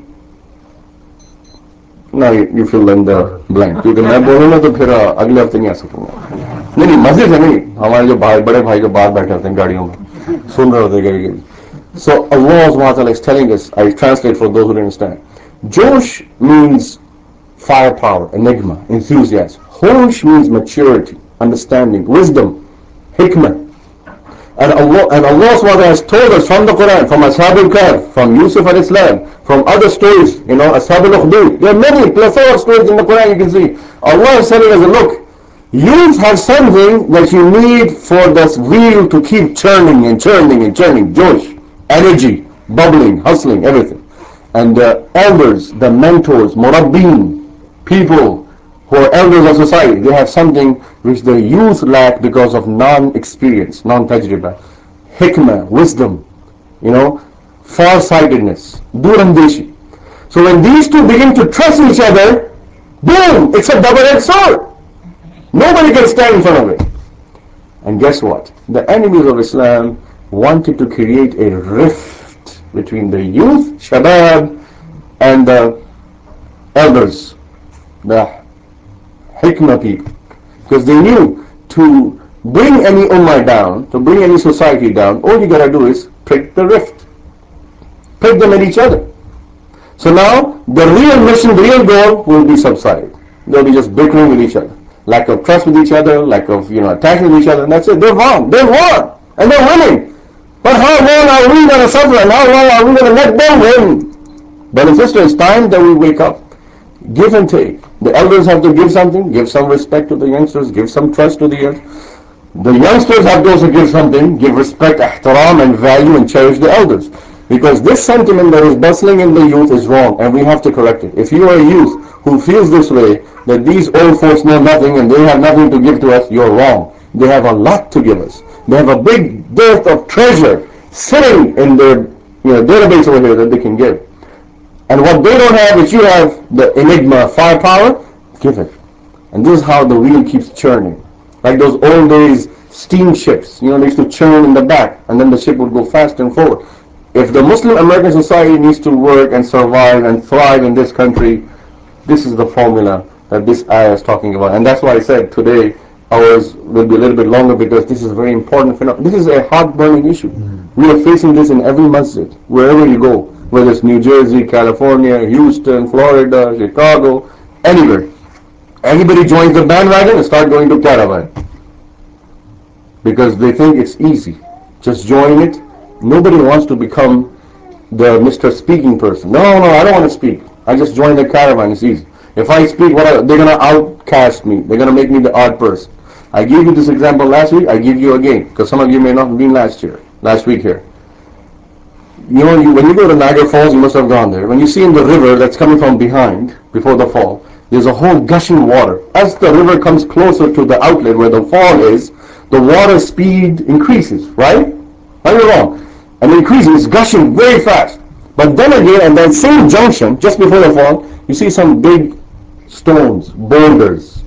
Now you, you fill in the blank. क्योंकि मैं बोलूँगा तो फिर अगले हफ्ते नहीं आ सकूँगा. नहीं नहीं मजे से नहीं हमारे जो भाई बड़े भाई जो बाहर बैठे होते हैं गाड़ियों में सुन रहे होते कभी कभी. So Allah subhanahu wa ta'ala is telling us, I translate for those who don't understand. Josh means firepower, enigma, enthusiasm. Hosh means maturity, understanding, wisdom, hikmah. And Allah, and Allah subhanahu wa ta'ala has told us from the Quran, from Ashab al-Kahf, from Yusuf al-Islam, from other stories, you know, Ashab al-Ukhdud. There are many plethora of stories in the Quran you can see. Allah is telling us, look, you have something that you need for this wheel to keep churning and churning and churning. Josh, energy, bubbling, hustling, everything. And the elders, the mentors, murabbin, people who are elders of society, they have something which the youth lack because of non-experience, non-tajriba. Hikmah, wisdom, you know, far-sightedness, durandeshi. So when these two begin to trust each other, boom, it's a double-edged sword. Nobody can stand in front of it. And guess what? The enemies of Islam wanted to create a rift between the youth, shabab, and the elders, the hikmah people. Because they knew to bring any ummah down, to bring any society down, all you gotta do is prick the rift. pit them at each other. So now the real mission, the real goal will be subsided. They'll be just bickering with each other. Lack of trust with each other, lack of you know attachment with each other, and that's it. They've won. They've won. And they're winning. But how long are we going to suffer? And how long are we going to let them win? But and sisters, it's time that we wake up. Give and take. The elders have to give something, give some respect to the youngsters, give some trust to the youngsters. The youngsters have to also give something, give respect, ihtaram, and value and cherish the elders. Because this sentiment that is bustling in the youth is wrong, and we have to correct it. If you are a youth who feels this way, that these old folks know nothing and they have nothing to give to us, you're wrong. They have a lot to give us. They have a big dearth of treasure sitting in their you know, database over here that they can give. And what they don't have is you have the enigma firepower, give it. And this is how the wheel keeps churning. Like those old days steamships, you know, they used to churn in the back and then the ship would go fast and forward. If the Muslim American society needs to work and survive and thrive in this country, this is the formula that this ayah is talking about. And that's why I said today ours will be a little bit longer, because this is very important. This is a heart-burning issue. Mm-hmm. We are facing this in every masjid, wherever you go, whether it's New Jersey, California, Houston, Florida, Chicago, anywhere. Everybody joins the bandwagon and start going to caravan because they think it's easy. Just join it. Nobody wants to become the Mister Speaking person. No, no, I don't want to speak. I just join the caravan. It's easy. If I speak, what I, they're going to outcast me. They're going to make me the odd person. I gave you this example last week. I give you again, because some of you may not have been last year, last week here. You know, you, when you go to Niagara Falls, you must have gone there. When you see in the river that's coming from behind, before the fall, there's a whole gushing water. As the river comes closer to the outlet where the fall is, the water speed increases, right? Right or wrong? And it increases, it's gushing very fast. But then again, at that same junction, just before the fall, you see some big stones, boulders.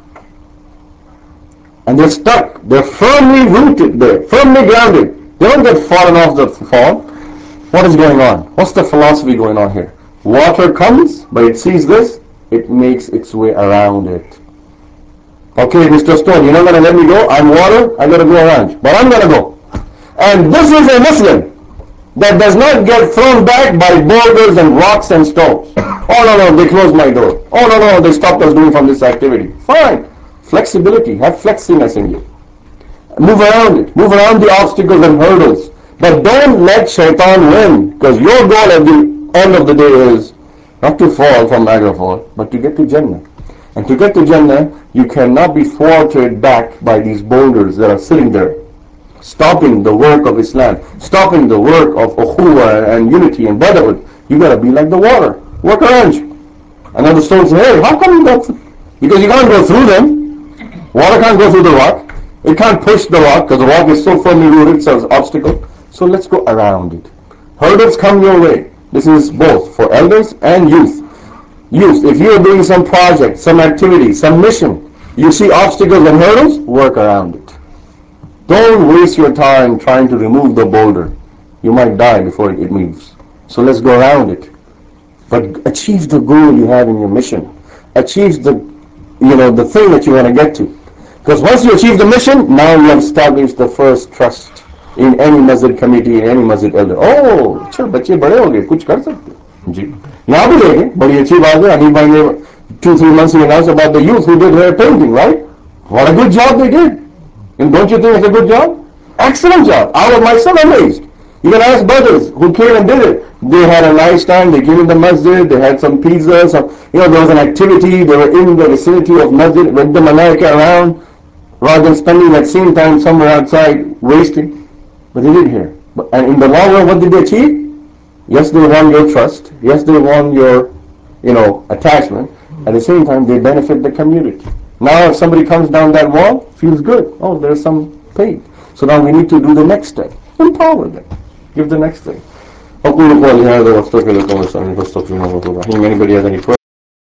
And they're stuck. They're firmly rooted there, firmly grounded. They don't get fallen off the fall. What is going on? What's the philosophy going on here? Water comes, but it sees this, it makes its way around it. Okay, Mister Stone, you're not going to let me go? I'm water, I got to go around you. But I'm going to go. And this is a Muslim that does not get thrown back by boulders and rocks and stones. Oh, no, no, they closed my door. Oh, no, no, they stopped us doing from this activity. Fine. Flexibility. Have flexiness in you. Move around it. Move around the obstacles and hurdles. But don't let shaitan win, because your goal at the end of the day is not to fall from Niagara Falls, but to get to Jannah. And to get to Jannah, you cannot be thwarted back by these boulders that are sitting there, stopping the work of Islam, stopping the work of ukhuwah and unity and brotherhood. You gotta be like the water. Work around you. Another stone says, hey, how come you go through? Because you can't go through them. Water can't go through the rock. It can't push the rock because the rock is so firmly rooted, it's an obstacle. So let's go around it. Hurdles come your way. This is both for elders and youth. Youth, if you are doing some project, some activity, some mission, you see obstacles and hurdles, work around it. Don't waste your time trying to remove the boulder. You might die before it moves. So let's go around it. But achieve the goal you have in your mission. Achieve the, you know, the thing that you want to get to. Because once you achieve the mission, now you have established the first trust in any masjid committee, in any masjid elder. Oh, अच्छा बच्चे बड़े हो गए, कुछ कर सकते जी यहाँ भी देखें बड़ी अच्छी बात है अनिल भाई ने two three months ago announced about the youth who did hair painting, right? What a good job they did. And don't you think it's a good job? Excellent job. I was myself amazed. You can ask brothers who came and did it. They had a nice time. They came in the masjid. They had some pizza. Some, you know, there was an activity. They were in the vicinity of masjid with the malaika around, rather than spending that same time somewhere outside wasting. But they did here. And in the long run, what did they achieve? Yes, they won your trust. Yes, they won your, you know, attachment. At the same time, they benefit the community. Now, if somebody comes down that wall, feels good. Oh, there's some pain. So now we need to do the next step. Empower them. Give the next thing. أقول قولي هذا وأستغفر لكم ولسائر المسلمين. Anybody has any questions?